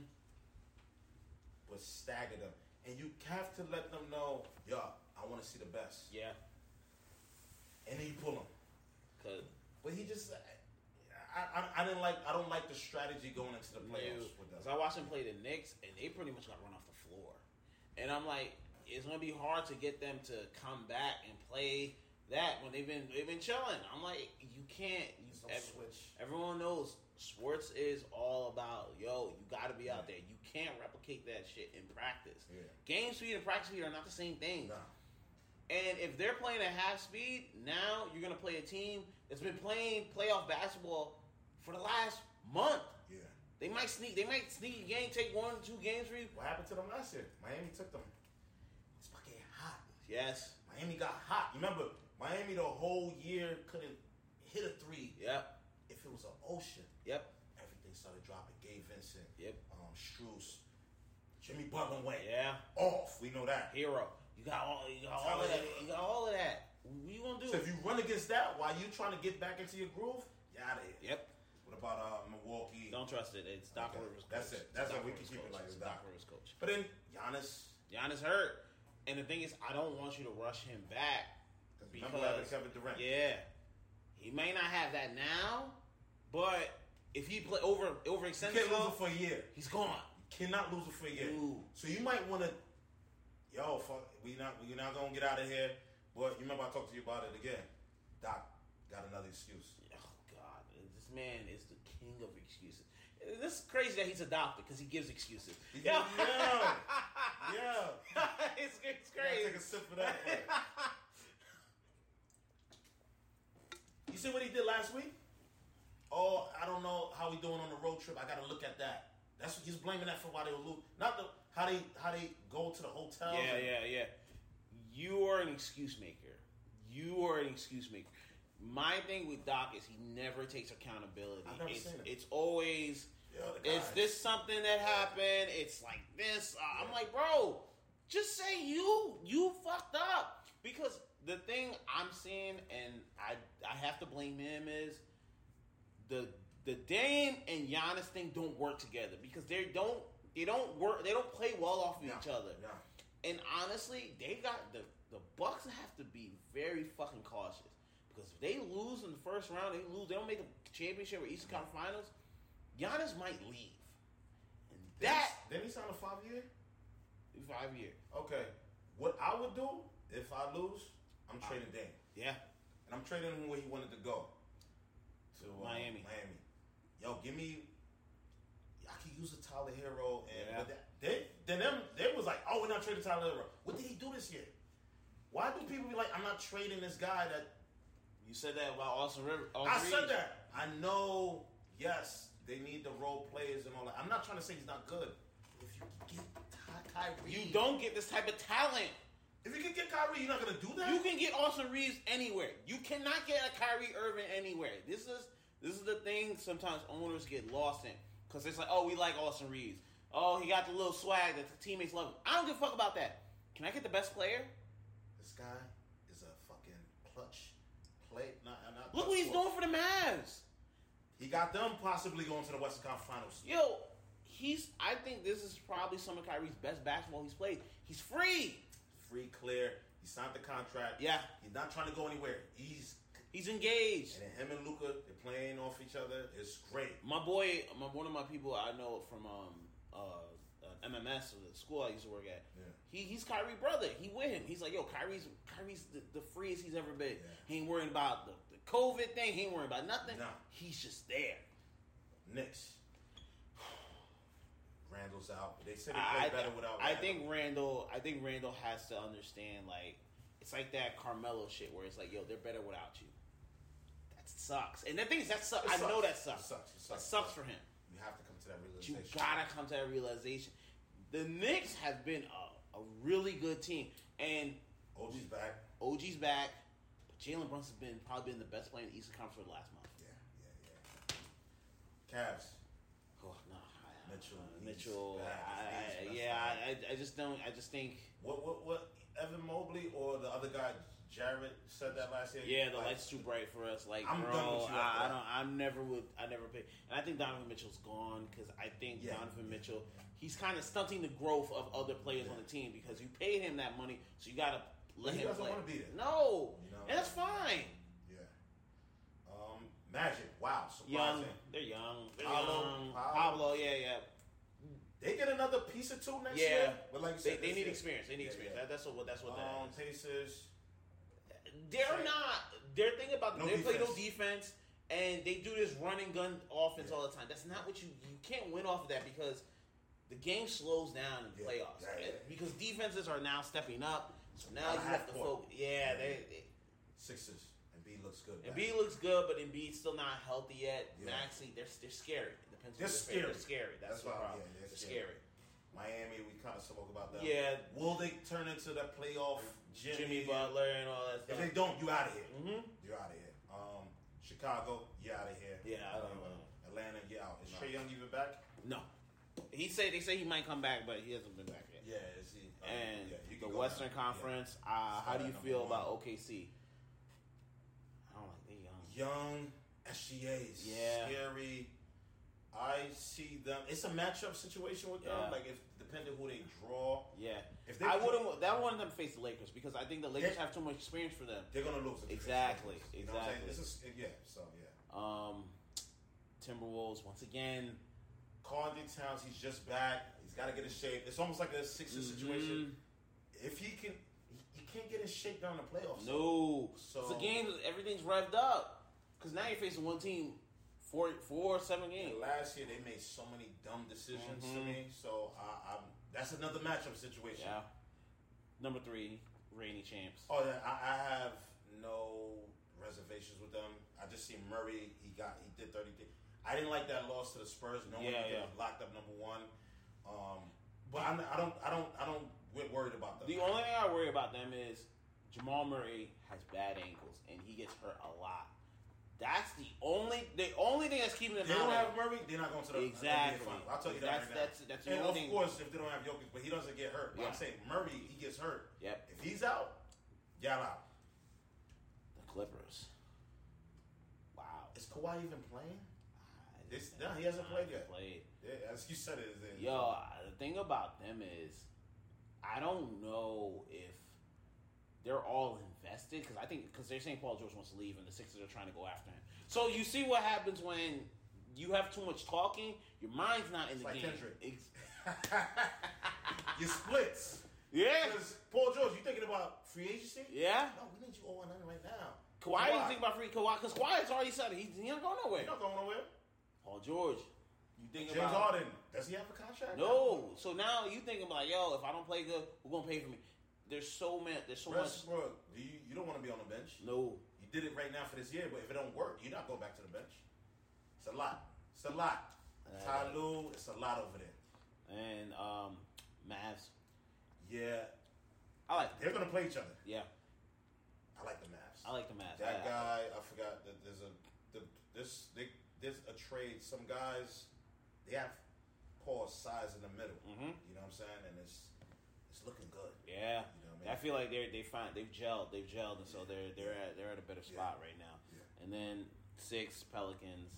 but staggered them. And you have to let them know, I want to see the best. Yeah. And then you pull them. But he just, I don't like the strategy going into the playoffs with them. Because I watched him play the Knicks, and they pretty much got run off the floor. And I'm like, it's going to be hard to get them to come back and play that when they've been chilling. I'm like, you can't. Switch. Everyone knows sports is all about, you got to be out there. You can't replicate that shit in practice. Yeah. Game speed and practice speed are not the same thing. Nah. And if they're playing at half speed, now you're going to play a team that's been playing playoff basketball for the last month. Yeah. They might sneak a game, take 1 or 2 games for you. What happened to them last year? Miami took them. It's fucking hot. Yes. Miami got hot. You remember, Miami the whole year couldn't hit a 3. Yep. If it was an ocean. Yep. Everything started dropping. Gabe Vincent. Yep. Strus. Jimmy Butler went. Yeah. Off. We know that. Hero. You got all of that. You got all of that. What you gonna do? So if you run against that while you trying to get back into your groove, you're out of here. Yep. What about Milwaukee? Don't trust it. It's Doc Rivers. That's it. That's what we can keep it like. It's Doc Rivers coach. But then Giannis hurt, and the thing is, I don't want you to rush him back because Kevin Durant. Yeah, he may not have that now, but if he play overextend you can't lose it for a year. He's gone. You cannot lose it for a year. Ooh. So you might want to. Fuck, we're not gonna get out of here. But you remember I talked to you about it again. Doc got another excuse. Oh God, this man is the king of excuses. This is crazy that he's a doctor because he gives excuses. Yeah. It's crazy. Take a sip of that. You see what he did last week? Oh, I don't know how we doing on the road trip. I got to look at that. That's what he's blaming that for why they were losing. Not how they go to the hotel. Yeah. You are an excuse maker. My thing with Doc is he never takes accountability. I've never seen it. It's always, is this something that happened? It's like this. I'm like, bro, just say you fucked up. Because the thing I'm seeing, and I have to blame him, is the Dame and Giannis thing don't work together because they don't work. They don't play well off of each other. No. And honestly, they got the Bucks have to be very fucking cautious because if they lose in the first round, they don't make a championship or Eastern Conference Finals. Giannis might leave, and then he signed a 5-year. 5 year. Okay, what I would do if I lose, I'm trading Dame. Yeah, and I'm trading him where he wanted to go to Miami. Yo, give me. I could use a Tyler Hero, and they was like, oh, we're not trading Tyler Hero. What did he do this year? Why do people be like, I'm not trading this guy that? You said that about Austin Rivers. I said that. I know. Yes, they need the role players and all that. I'm not trying to say he's not good. If you get Kyrie, you don't get this type of talent. If you can get Kyrie, you're not gonna do that. You can get Austin Reeves anywhere. You cannot get a Kyrie Irving anywhere. This is the thing. Sometimes owners get lost in because it's like, oh, we like Austin Reeves. Oh, he got the little swag that the teammates love him. I don't give a fuck about that. Can I get the best player? This guy is a fucking clutch play. Not Look what he's doing for the Mavs. He got them possibly going to the Western Conference Finals. Yo, I think this is probably some of Kyrie's best basketball he's played. He's free. Free, clear. He signed the contract. Yeah. He's not trying to go anywhere. He's engaged. And then him and Luka, they're playing off each other. It's great. My boy, one of my people I know from MMS, the school I used to work at. Yeah. He's Kyrie's brother. He with him. He's like, yo, Kyrie's the freest he's ever been. Yeah. He ain't worrying about the COVID thing. He ain't worrying about nothing. No. He's just there. Knicks. Randall's out. They said he played better without Randall. I think Randall has to understand, like, it's like that Carmelo shit where it's like, yo, they're better without you. That sucks. And the thing is, that sucks. I know that sucks. It sucks for him. You have to come to that realization. You gotta come to that realization. The Knicks have been a really good team. And OG's back. But Jalen Brunson's probably been the best player in the Eastern Conference for the last month. Yeah. Cavs. Oh, no. Mitchell. I just think. What? Evan Mobley or the other guy, Jarrett, said that last year? Yeah, the light's too bright for us. Like, I'm bro, done with you. I never pick. And I think Donovan Mitchell's gone because I think Donovan Mitchell, he's kind of stunting the growth of other players on the team because you paid him that money, so you got to let him play. He doesn't want to be there. No. And that's fine. Yeah. Magic, wow, surprising. Young. They're young. Pablo, yeah. They get another piece or two next year. But like you said, they need experience. They need experience. Yeah. That's what that is. Pacers. They're thinking about they play no defense and they do this run and gun offense all the time. That's not what you can't win off of that because the game slows down in the playoffs. Because defenses are now stepping up. So now you have to focus. Yeah, they Sixers. Embiid looks good. Embiid looks good, but Embiid's still not healthy yet. Maxey, they're scary. It depends on they're scary. That's the problem. They're scary. Miami, we kind of spoke about that. Yeah. Will they turn into that playoff Jimmy Butler and all that stuff? If they don't, you out of here. Mm-hmm. You're out of here. Chicago, you out of here. Yeah, I don't know. Atlanta, you out. Is Trae Young even back? No. They say he might come back, but he hasn't been back yet. Yeah, is he? And the Western Conference, how do you feel about OKC? I don't like they're young. SGAs. Yeah. Scary. I see them. It's a matchup situation with them. Like, if depending who they draw. Yeah. If they I wanted them to face the Lakers because I think the Lakers have too much experience for them. They're gonna lose. Exactly. You know what I'm saying? This is Timberwolves once again. Karl Towns, he's just back. He's got to get in shape. It's almost like a Sixers situation. If he can't get in shape during the playoffs. No. So it's a game. Everything's revved up because now you're facing one team. 4 7 games. Last year they made so many dumb decisions to me, so that's another matchup situation. Yeah. Number 3, reigning champs. Oh yeah, I have no reservations with them. I just see Murray. He did 30. I didn't like that loss to the Spurs. No one locked up number 1. But I don't get worried about them. The only thing I worry about them is Jamal Murray has bad ankles and he gets hurt a lot. That's the only thing that's keeping them out. They don't have Murray, they're not going to the NBA Finals. I'll tell you that right now. That's the only thing. Of course, if they don't have Jokic, but he doesn't get hurt. Yeah. I'm saying Murray, he gets hurt. Yep. If he's out, y'all out. The Clippers. Wow. Is Kawhi even playing? No, he hasn't played yet. Yeah, as you said it. Yo, the thing about them is, I don't know if they're all invested because they're saying Paul George wants to leave and the Sixers are trying to go after him. So you see what happens when you have too much talking. Your mind's not in the game. You splits. Yeah. Because Paul George, you thinking about free agency? Yeah. No, we need you all in right now. Kawhi didn't think about Kawhi because Kawhi has already said he's not going nowhere. He's not going nowhere. Paul George. You think James Harden. Does he have a contract? No. So now you thinking about yo, if I don't play good, who's gonna pay for me? There's so much. Westbrook, you don't want to be on the bench. No. You did it right now for this year, but if it don't work, you're not going back to the bench. It's a lot. Ty Lue, it's a lot over there. And Mavs. Yeah. I like them. They're going to play each other. Yeah. I like the Mavs. That guy, I forgot that there's a trade. Some guys, they have Paul's size in the middle. Mm-hmm. You know what I'm saying? And it's it's looking good. Yeah, you know what I mean? I feel like they've gelled, and so they're at a better spot right now. Yeah. And then 6 Pelicans.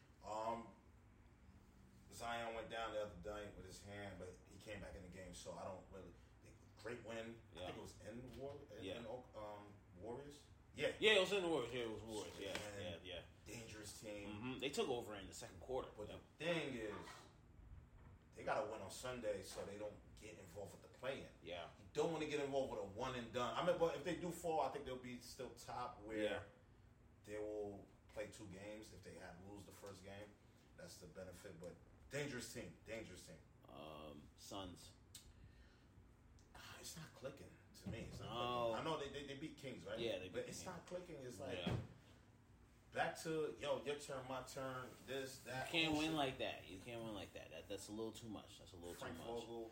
Zion went down the other day with his hand, but he came back in the game, so I don't really. Great win. I think it was in Warriors. Yeah. Yeah, it was in the Warriors. Yeah, it was Warriors. Yeah. Dangerous team. Mm-hmm. They took over in the second quarter. But the thing is, they got to win on Sunday so they don't get involved with the play-in. Yeah. You don't want to get involved with a one and done. I mean, but if they do fall, I think they'll be still top where they will play 2 games. If they lose the first game, that's the benefit. But dangerous team. Suns. It's not clicking to me. It's not clicking. I know they beat Kings, right? Yeah, but it's not clicking. It's like back to your turn, my turn. This, that. You can't win like that. That's a little too much. Frank Vogel.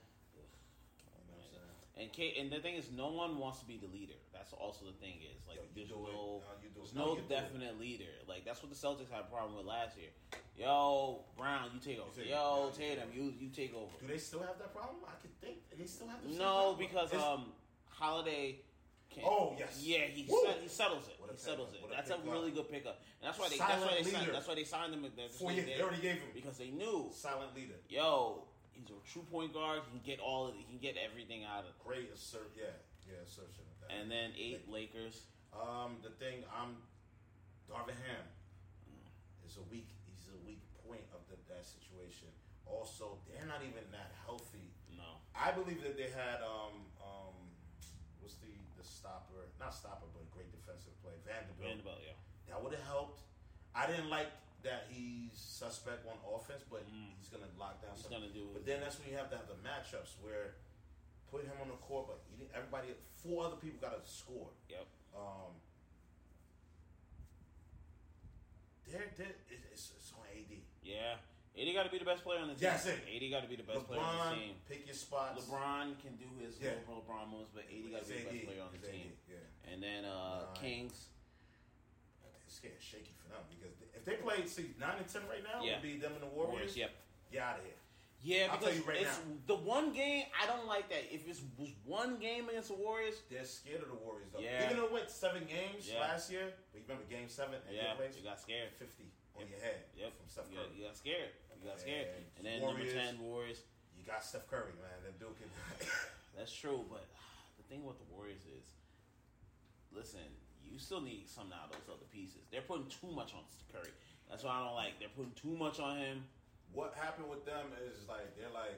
And the thing is, no one wants to be the leader. That's also the thing is like there's no definite leader. Like that's what the Celtics had a problem with last year. Yo, Brown, you take over. Yo, Tatum, you take over. Do they still have that problem? I could think they still have the same problem. No, because Holiday. Oh yes. Yeah, he settles it. That's a really good pickup, and that's why they signed him. 4 years. They already gave him because they knew silent leader. Yo, he's a true point guard. He can get he can get everything out of. Great assertion. And then 8 Lakers. The thing Darvin Ham is a weak. He's a weak point of that situation. Also, they're not even that healthy. No, I believe that they had what's the stopper? Not stopper, but great defensive play. Vanderbilt, yeah. That would have helped. I didn't like that he's suspect on offense, but he's gonna lock down. He's gonna do. But then that's when you have to have the matchups where put him on the court, but everybody, 4 other people got to score. Yep. It's on AD. Yeah. AD got to be the best player on the team. Yes, AD got to be the best player on the team. Pick your spots. LeBron can do his little LeBron moves, but AD got to be the best player on the team. Yeah. And then Kings. It's getting shaky for them because if they played 9 and 10 right now, it would be them and the Warriors. Yep. Get out of here. Yeah, because it's the one game. I don't like that. If it was one game against the Warriors, they're scared of the Warriors though. Yeah. Even though it went 7 games last year, but you remember Game 7 at your place? You got scared. 50 on your head. From Steph Curry. You got scared. And then Warriors, number 10 Warriors. You got Steph Curry, man. That dude can. That's true, but the thing with the Warriors is, listen, you still need some out of those other pieces. They're putting too much on Curry. That's what I don't like. They're putting too much on him. What happened with them is like they're like,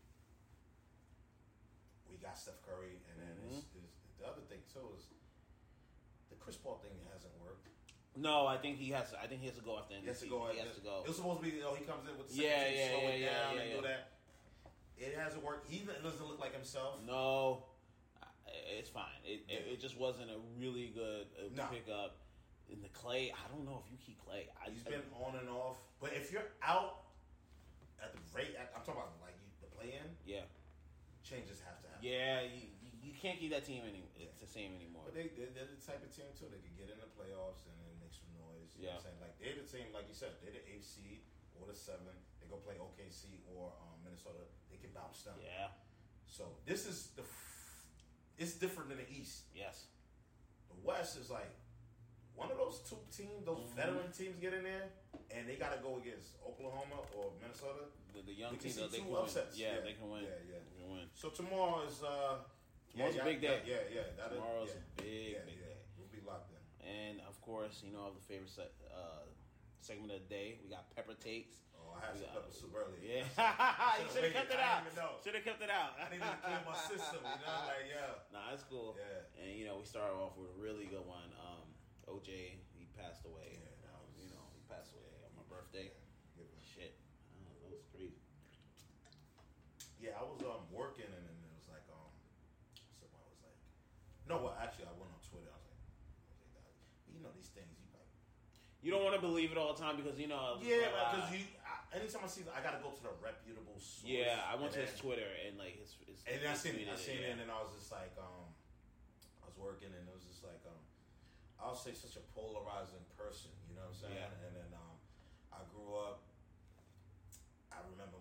we got Steph Curry, and then it's the other thing too is the Chris Paul thing hasn't worked. No, I think he has to go after the end of the season. He has to go. It was supposed to be, he comes in with the second team, slow it down and do that. It hasn't worked. He doesn't look like himself. No, it's fine. It just wasn't a really good pickup. In the Clay, I don't know if you keep Clay. He's been on and off. But if you're out at the rate, I'm talking about like the play-in. Yeah, changes have to happen. Yeah, you can't keep that team it's the same anymore. But they're the type of team too. They can get in the playoffs and then make some noise. You know what I'm saying? Like they're the team, like you said, they're the 8th seed or the 7th. They go play OKC or Minnesota. They can bounce them. Yeah. So this is it's different than the East. Yes. The West is like one of those 2 teams, those veteran teams get in there, and they got to go against Oklahoma or Minnesota. The young teams, they can upsets. Win. Yeah, they can win. Yeah. They can win. So tomorrow is tomorrow's a big day. Yeah. Tomorrow's a big day. We'll be locked in. And of course, of the favorite segment of the day, we got Pepper Takes. Oh, I had some pepper soup earlier. Yeah, you should have kept it out. Should have kept it out. I needed to clear my system. Nah, it's cool. Yeah. And we started off with a really good one. OJ, he passed away. Yeah, he passed away on my birthday. Yeah. Shit, that was crazy. Yeah, I was working and then it was like someone was like, no, well actually I went on Twitter. I was like, these things you don't want to believe it all the time because because anytime I see I gotta go to the reputable source. Yeah, I went to his Twitter and like his and I seen it and I was just like I was working and it was just like I'll say such a polarizing person, you know what I'm saying? Yeah. And then I grew up. I remember him on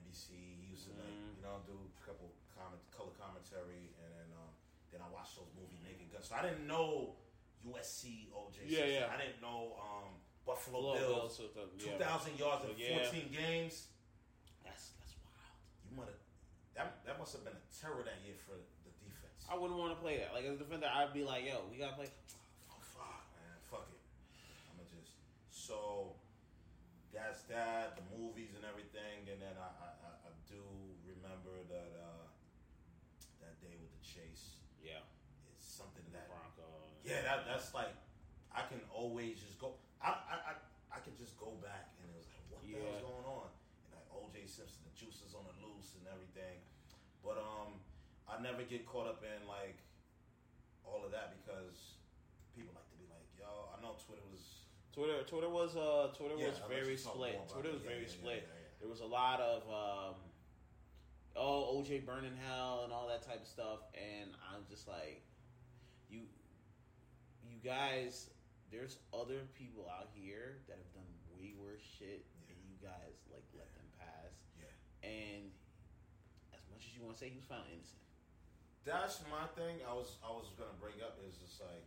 NBC. He used to do a couple color commentary, and then I watched those movies Naked Gun. So I didn't know USC OJ. Yeah. I didn't know Buffalo Bills. 2,000 yards in 14 games. That's wild. You might have that must have been a terror that year for the defense. I wouldn't want to play that. Like as a defender, I'd be like, yo, we gotta play. Oh fuck, man, fuck it. I'ma just so. That's that, the movies and everything, and then I do remember that that day with the chase. Yeah, it's something that Bronco. Yeah, that's like I can always just go. I can just go back and it was like, what the hell's going on? And like O.J. Simpson, the juices on the loose and everything, but I never get caught up in like all of that because people like to be like, yo, I know Twitter was very split. Twitter was very split. There was a lot of OJ burning hell and all that type of stuff, and I'm just like, you guys. There's other people out here that have done way worse shit, and you guys like let them pass. Yeah. And as much as you want to say, he was found innocent. That's my thing. I was gonna bring up is just like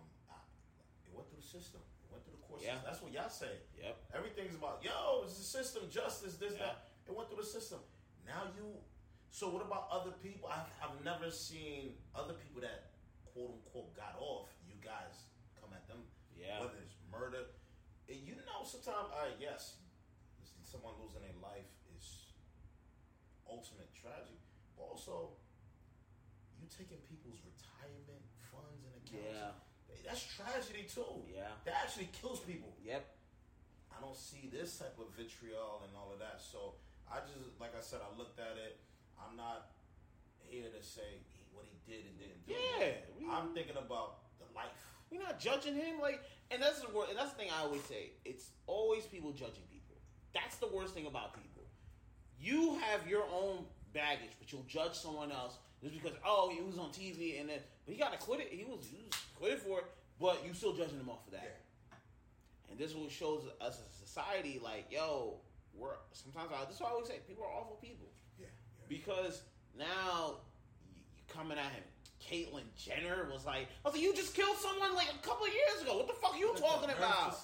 it went through the system. Went through the course. Yeah. That's what y'all say. Yep. Everything's about, it's the system, justice, this, that. It went through the system. Now so what about other people? I've never seen other people that quote unquote got off. You guys come at them. Yeah. Whether it's murder. And sometimes, yes, someone losing their life is ultimate tragedy. But also, you taking people's retirement funds and accounts. Yeah. That's tragedy too. Yeah. That actually kills people. Yep. I don't see this type of vitriol and all of that. So I just, like I said, I looked at it. I'm not here to say what he did and didn't do. Yeah. I'm thinking about the life. We're not judging him. And that's the thing I always say. It's always people judging people. That's the worst thing about people. You have your own baggage, but you'll judge someone else just because, he was on TV and then, but he got acquitted. He was acquitted for it, but you still judging him off of that. Yeah. And this is what shows us as a society, like, yo, this is what I always say, people are awful people. Yeah. Because now you coming at him. Caitlyn Jenner was like, you just killed someone like a couple of years ago. What the fuck are you talking about?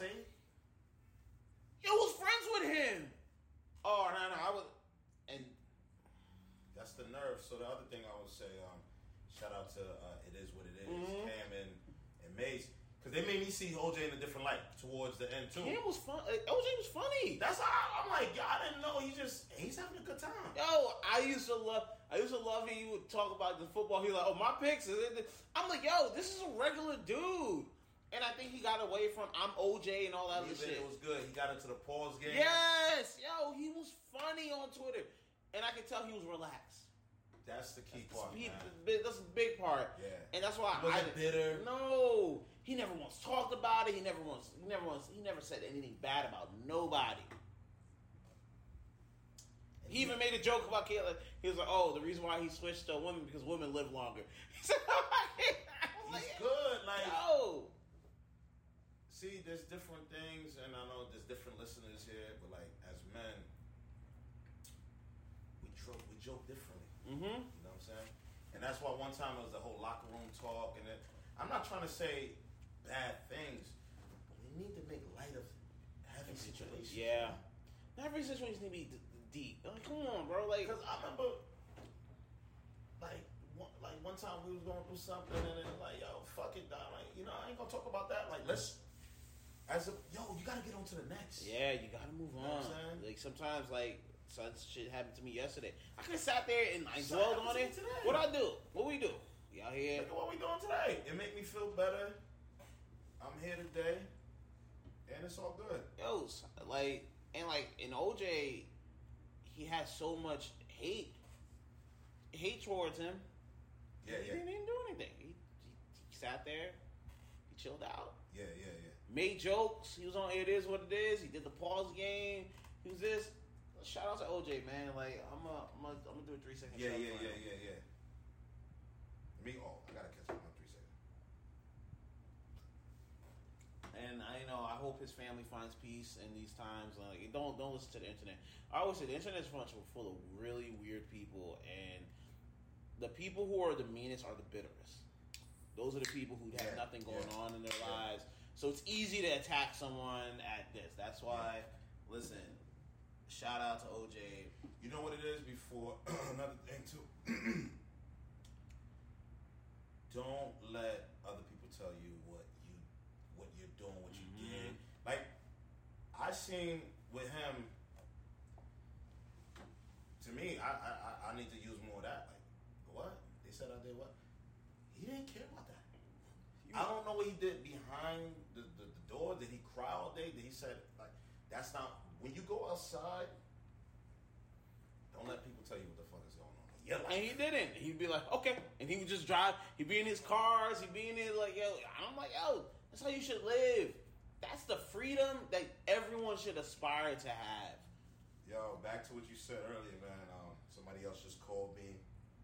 You was friends with him. Oh, no, I was, and that's the nerve. So the other thing I would say, shout out to It Is What It Is, Cam and Mace, because they made me see OJ in a different light towards the end too. Cam was fun. OJ was funny. That's how I'm like, I didn't know he's having a good time. Yo, I used to love he would talk about the football. He was like, my picks. I'm like, yo, this is a regular dude. And I think he got away from I'm OJ and all that other shit. It was good. He got into the pause game. Yes, yo, he was funny on Twitter. And I could tell he was relaxed. That's the key part. That's a big part. Yeah. And that's why he wasn't bitter. No. He never once talked about it. He never said anything bad about nobody. He even made a joke about Caitlyn. He was like, the reason why he switched to a woman because women live longer. He said, he's good. Like, no. See, there's different things, and I know there's different listeners here, but like as men, we joke differently. Mm-hmm. You know what I'm saying? And that's why one time it was the whole locker room talk, and I'm not trying to say bad things, but we need to make light of heavy situations. Yeah. Not every situation need to be deep. Like, come on, bro. Like, because I remember, like one time we was going through something, and then like, yo, fuck it, dog. Like, I ain't gonna talk about that. Like, you gotta get on to the next. Yeah, you gotta move on. Like sometimes, like some shit happened to me yesterday. I could have sat there and I dwelled on it. What I do? What we do? We out here. Look at what we doing today. It make me feel better. I'm here today, and it's all good. Yo, in OJ, he has so much hate towards him. Yeah. He didn't do anything. He sat there. He chilled out. Yeah. Made jokes. He was on It Is What It Is. He did the pause game. He was this. Shout out to OJ, man. Like, I'm gonna do a 3 second. Yeah. I gotta catch up on 3 seconds. And and I hope his family finds peace in these times. Like, don't listen to the internet. I always say the internet is full of really weird people, and the people who are the meanest are the bitterest. Those are the people who have nothing going on in their lives. So it's easy to attack someone at this. That's why, listen, shout out to OJ. You know what it is before another thing too. Don't let other people tell you what you're doing, what you did. Like I seen with him. To me, I need to use more of that. Like, what? They said I did what? He didn't care about that. I don't know what he did behind the door. Did he cry all day? Did he said, like, that's not... When you go outside, don't let people tell you what the fuck is going on. Yeah, and he didn't. He'd be like, okay. And he would just drive. He'd be in his cars. He'd be in his, like, yo. I'm like, yo, that's how you should live. That's the freedom that everyone should aspire to have. Yo, back to what you said earlier, man. Somebody else just called me.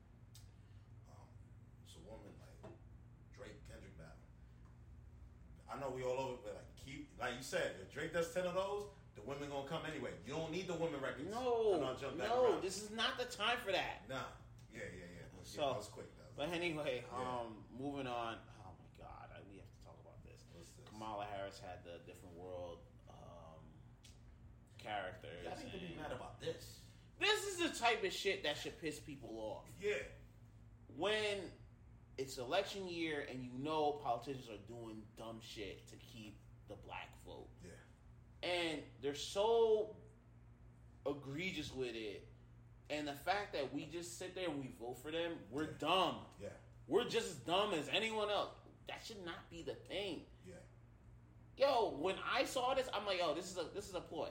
It's a woman, like Drake Kendrick battle. I know we all over, but like you said, if Drake does 10 of those, the women gonna come anyway. You don't need the women records. No, this is not the time for that. Nah, yeah. So, that was quick. But anyway, moving on. Oh my God, we have to talk about this. What's this? Kamala Harris had the different world characters. Y'all need to be mad about this. This is the type of shit that should piss people off. Yeah. When it's election year and you know politicians are doing dumb shit to keep the black vote. Yeah. And they're so egregious with it. And the fact that we just sit there and we vote for them, we're dumb. Yeah. We're just as dumb as anyone else. That should not be the thing. Yeah. Yo, when I saw this, I'm like, yo, this is a ploy.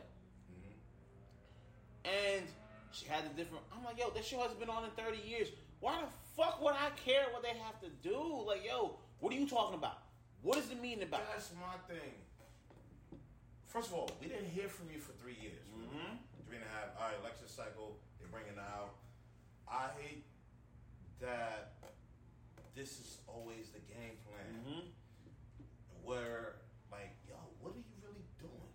And she had a different... I'm like, yo, this show has been on in 30 years. Why the fuck would I care what they have to do? Like, yo, what are you talking about? What is the meaning about? That's my thing. First of all, we didn't hear from you for 3 years. 3.5. All right, election cycle, they're bringing it out. I hate that this is always the game plan. Where, like, yo, what are you really doing?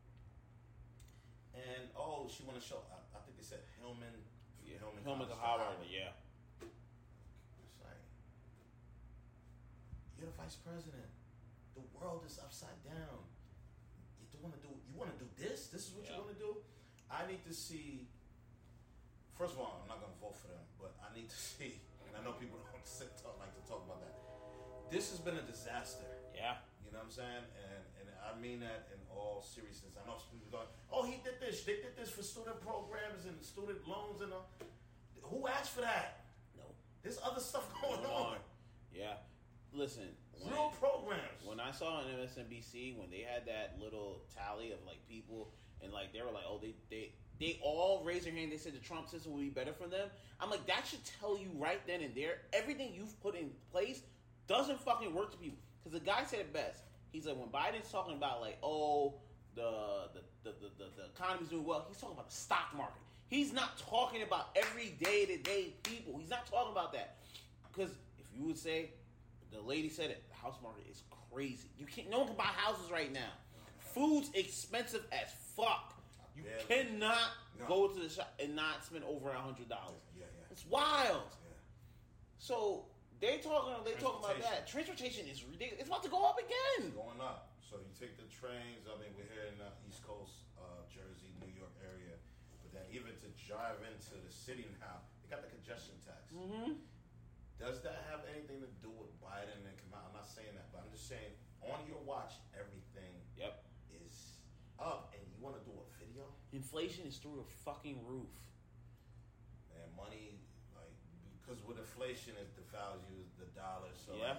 And, she want to show, I think they said Hillman Howard, yeah. It's like, you're the vice president. The world is upside down. You want to do this? This is what you want to do? I need to see, first of all, I'm not going to vote for them, but I need to see, and I know people don't like to talk about that. This has been a disaster. Yeah. You know what I'm saying? And I mean that in all seriousness. I know people going, he did this. They did this for student programs and student loans and all. Who asked for that? No. There's other stuff going on. Yeah. Listen. Real programs. When I saw on MSNBC, when they had that little tally of like people, and like they were like, they all raised their hand. They said the Trump system would be better for them. I'm like, that should tell you right then and there, everything you've put in place doesn't fucking work to people. Because the guy said it best. He's like, when Biden's talking about like, the economy's doing well, he's talking about the stock market. He's not talking about every day-to-day people. He's not talking about that. Because if you would say, the lady said it, the house market is crazy. No one can buy houses right now. Food's expensive as fuck. You cannot go to the shop and not spend over $100. Yeah. It's wild. Yeah. So they talking about that. Transportation is ridiculous. It's about to go up again. It's going up. So you take the trains. I mean, we're here in the East Coast, Jersey, New York area. But then even to drive into the city now, they got the congestion tax. Does that have anything to do with Biden and Kamala? I'm not saying that, but I'm just saying on your watch, everything is up, and you want to do a video? Inflation is through the fucking roof. And money, like, because with inflation, it devalues the dollar. So, yeah.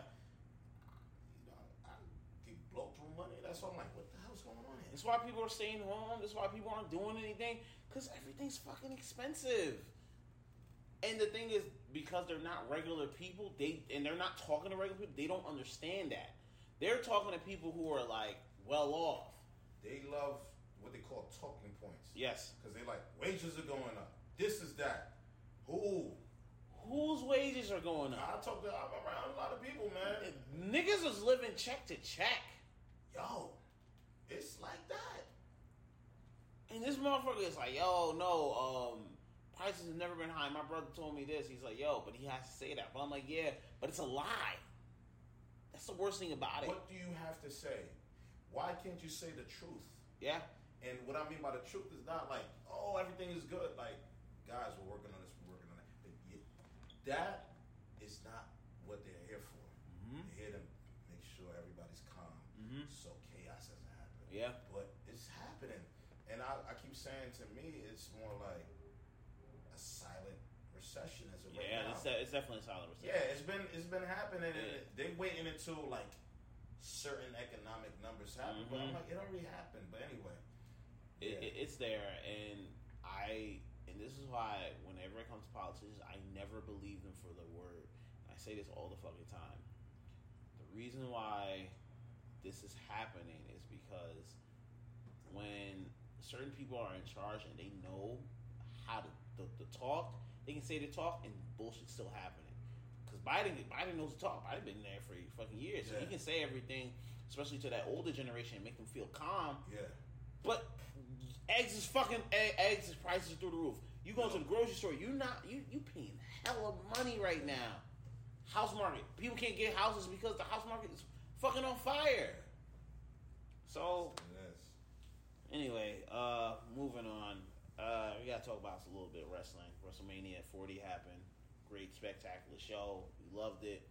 I can blow through money. That's why I'm like, what the hell's going on here? That's why people are staying home. That's why people aren't doing anything. Because everything's fucking expensive. And the thing is, because they're not regular people, they're not talking to regular people, they don't understand that. They're talking to people who are like well off. They love what they call talking points. Yes. Because they're like, wages are going up. This is that. Whose wages are going up? I'm around a lot of people, man. Niggas is living check to check. Yo. It's like that. And this motherfucker is like, yo, no, prices have never been high. My brother told me this. He's like, yo, but he has to say that. But I'm like, yeah, but it's a lie. That's the worst thing about it. What do you have to say? Why can't you say the truth? Yeah. And what I mean by the truth is not like, oh, everything is good. Like, guys, we're working on this, we're working on that. That is not what they're here for. Mm-hmm. They're here to make sure everybody's calm, so chaos doesn't happen. Yeah. But it's happening. And I keep saying, to me, it's more like a silent recession as of right now. Yeah, it's definitely a silent recession. Yeah, it's been happening, and they're waiting until like certain economic numbers happen. But I'm like, it already happened. But anyway, it's there, and this is why whenever it comes to politicians, I never believe them for their word. I say this all the fucking time. The reason why this is happening is because when certain people are in charge and they know how to talk, they can say the talk and bullshit's still happening. Because Biden knows the talk. Biden been there for fucking years, so he can say everything, especially to that older generation, and make them feel calm. Yeah. But eggs prices are through the roof. You go to the grocery store, you paying hella money right now. House market, people can't get houses because the house market is fucking on fire. So anyway, moving on. We gotta talk about a little bit of wrestling. WrestleMania 40 happened. Great, spectacular show. We loved it.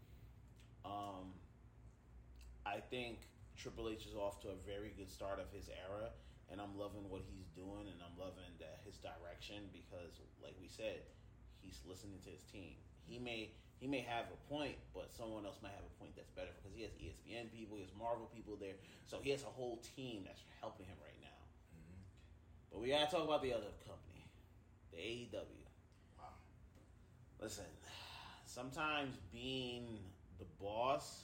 I think Triple H is off to a very good start of his era, and I'm loving what he's doing, and I'm loving his direction because, like we said, he's listening to his team. He may have a point, but someone else might have a point that's better because he has ESPN people, he has Marvel people there, so he has a whole team that's helping him right now. Mm-hmm. But we gotta talk about the other company, the AEW. Wow. Listen, sometimes being the boss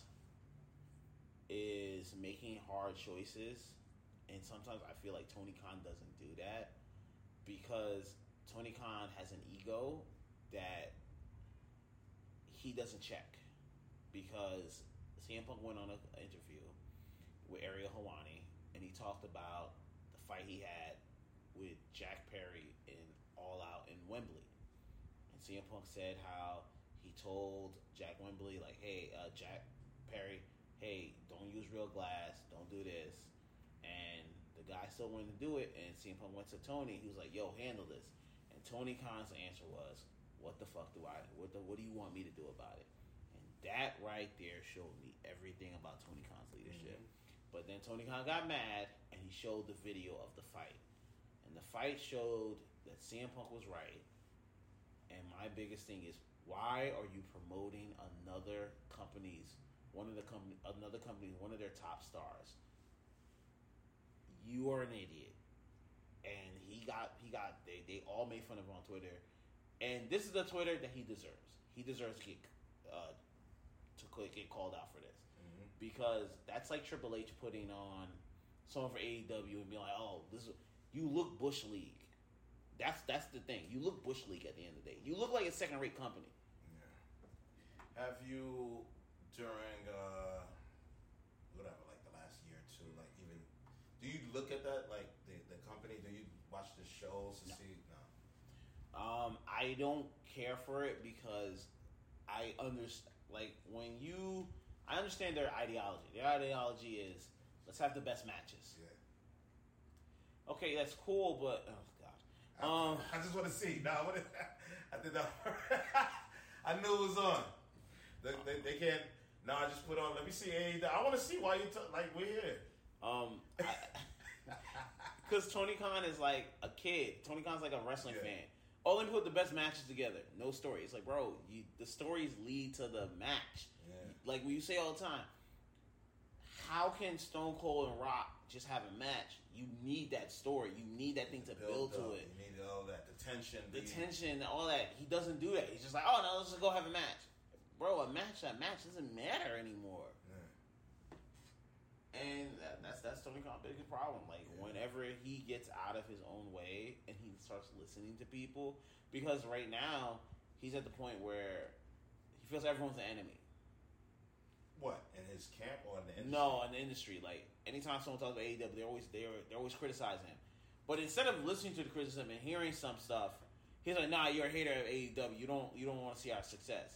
is making hard choices, and sometimes I feel like Tony Khan doesn't do that because Tony Khan has an ego that he doesn't check. Because CM Punk went on an interview with Ariel Helwani, and he talked about the fight he had with Jack Perry in All Out in Wembley. And CM Punk said how he told Jack Wembley, like, hey, Jack Perry, hey, don't use real glass, don't do this. And the guy still wanted to do it, and CM Punk went to Tony. He was like, yo, handle this. And Tony Khan's answer was, what the fuck do what do you want me to do about it? And that right there showed me everything about Tony Khan's leadership. Mm-hmm. But then Tony Khan got mad, and he showed the video of the fight. And the fight showed that CM Punk was right. And my biggest thing is, why are you promoting another company's one of their top stars? You are an idiot. And they all made fun of him on Twitter. And this is the Twitter that he deserves. He deserves to get called out for this. Mm-hmm. Because that's like Triple H putting on someone for AEW and being like, oh, you look Bush League. That's the thing. You look Bush League at the end of the day. You look like a second-rate company. Yeah. Have you, during whatever, like the last year or two, like even, do you look at that, like the company? Do you watch the shows to see? No. I don't care for it because I understand. Like I understand their ideology. Their ideology is let's have the best matches. Yeah. Okay, that's cool, but oh god. I just want to see. No, I did that. I knew it was on. They can't. No, I just put on. Let me see. I want to see why you like we're here. Because Tony Khan is like a kid. Tony Khan's like a wrestling fan. Oh, let me put the best matches together. No story. It's like, bro, the stories lead to the match. Yeah. Like when you say all the time, how can Stone Cold and Rock just have a match? You need that story. You need that thing to build to it. You need all that. The tension, all that. He doesn't do that. He's just like, oh, no, let's just go have a match. Bro, that match doesn't matter anymore. Yeah. And that's Tony Khan's biggest problem. Like, whenever he gets out of his own way and he starts listening to people, because right now he's at the point where he feels everyone's an enemy. What, in his camp or in the industry? No, in the industry. Like anytime someone talks about AEW, they're always criticizing him. But instead of listening to the criticism and hearing some stuff, he's like, "Nah, you're a hater of AEW. You don't want to see our success."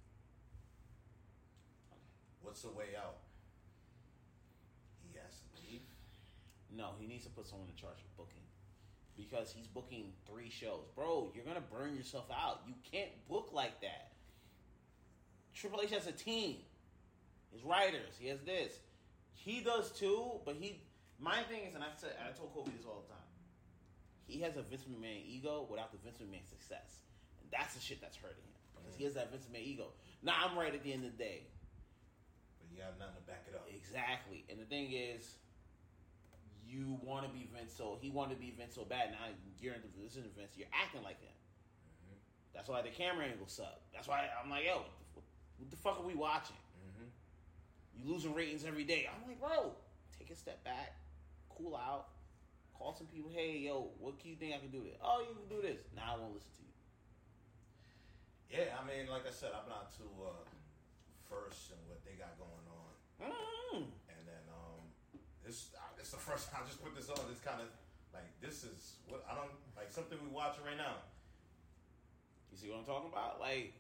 What's the way out? He has to leave. No, he needs to put someone in charge of booking because he's booking 3 shows, bro. You're gonna burn yourself out. You can't book like that. Triple H has a team. His writers. He has this. He does too, but my thing is, and I told Kobe this all the time. He has a Vince McMahon ego without the Vince McMahon success, and that's the shit that's hurting him because he has that Vince McMahon ego. Now I'm right at the end of the day. But you have nothing to back it up. Exactly, and the thing is, you want to be Vince, so he wanted to be Vince so bad. Now you're in the position of Vince. You're acting like him. Mm-hmm. That's why the camera angles suck. That's why I'm like, yo, what the fuck are we watching? Mm-hmm. You losing ratings every day. I'm like, bro, take a step back, cool out, call some people. Hey, yo, what do you think I can do this? Oh, you can do this. Now I won't listen to you. Yeah, I mean, like I said, I'm not too versed in what they got going on. Mm-hmm. And then this the first time I just put this on. This kind of like this is what I don't like something we watching right now. You see what I'm talking about? Like,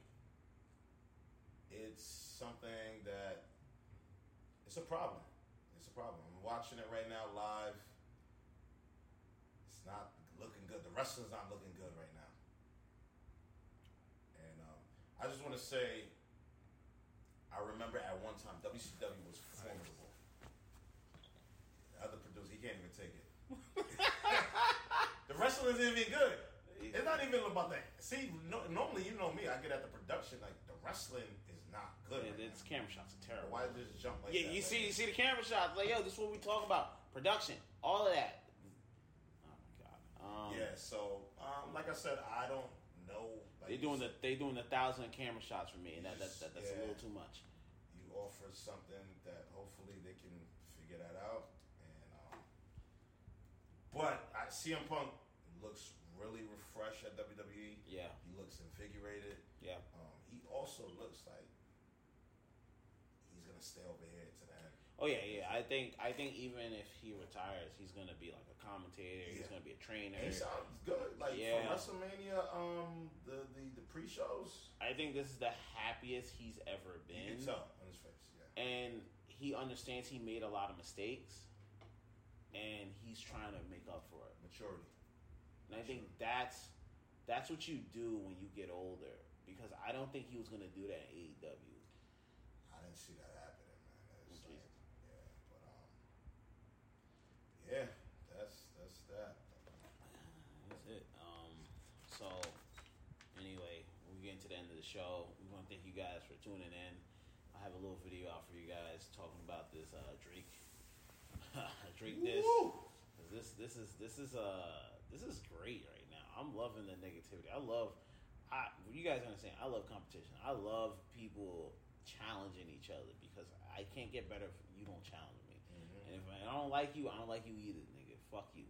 it's something that it's a problem. It's a problem. I'm watching it right now live. It's not looking good. The wrestling's not looking good right now. And I just want to say, I remember at one time WCW was formidable. The other producer, he can't even take it. The wrestling isn't even good. It's not even about that. See, normally, you know me, I get at the production, like, the wrestling is not good. Yeah, its camera shots are terrible. Why just jump like that? Yeah, you see the camera shots. Like, yo, this is what we talk about. Production. All of that. Oh, my God. Yeah, so, like I said, I don't know. Like, they doing the 1,000 camera shots for me, and that's a little too much. You offer something that hopefully they can figure that out. But CM Punk looks really refreshed at WWE. Yeah. He looks invigorated. Yeah. He also looks like he's gonna stay over here to the end. Oh yeah. I think even if he retires, he's gonna be like a commentator. Yeah. He's gonna be a trainer. He sounds good. Like for WrestleMania, the pre-shows. I think this is the happiest he's ever been. You can tell on his face. Yeah. And he understands he made a lot of mistakes. And he's trying to make up for it. Maturity. And I think that's what you do when you get older. Because I don't think he was going to do that in AEW. I didn't see that happening, man. Yeah, that's that. That's it. So, anyway, we're getting to the end of the show. We want to thank you guys for tuning in. I have a little video out for you guys talking about this Drake. Drake this. This is great right now. I'm loving the negativity. You guys understand, I love competition. I love people challenging each other because I can't get better if you don't challenge me. Mm-hmm. And if I don't like you, I don't like you either, nigga. Fuck you.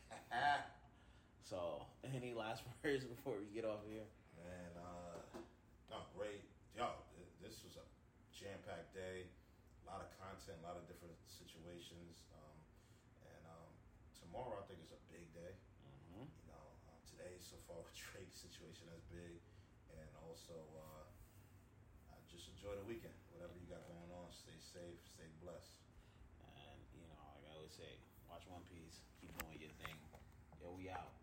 So, any last words before we get off here? Man, no, great. Yo, this was a jam-packed day. A lot of content, a lot of different situations. Tomorrow I think is a big day. Mm-hmm. You know, today so far with Drake's situation is big, and also just enjoy the weekend. Whatever you got going on, stay safe, stay blessed. And like I always say, watch One Piece, keep doing your thing. Yo, we out.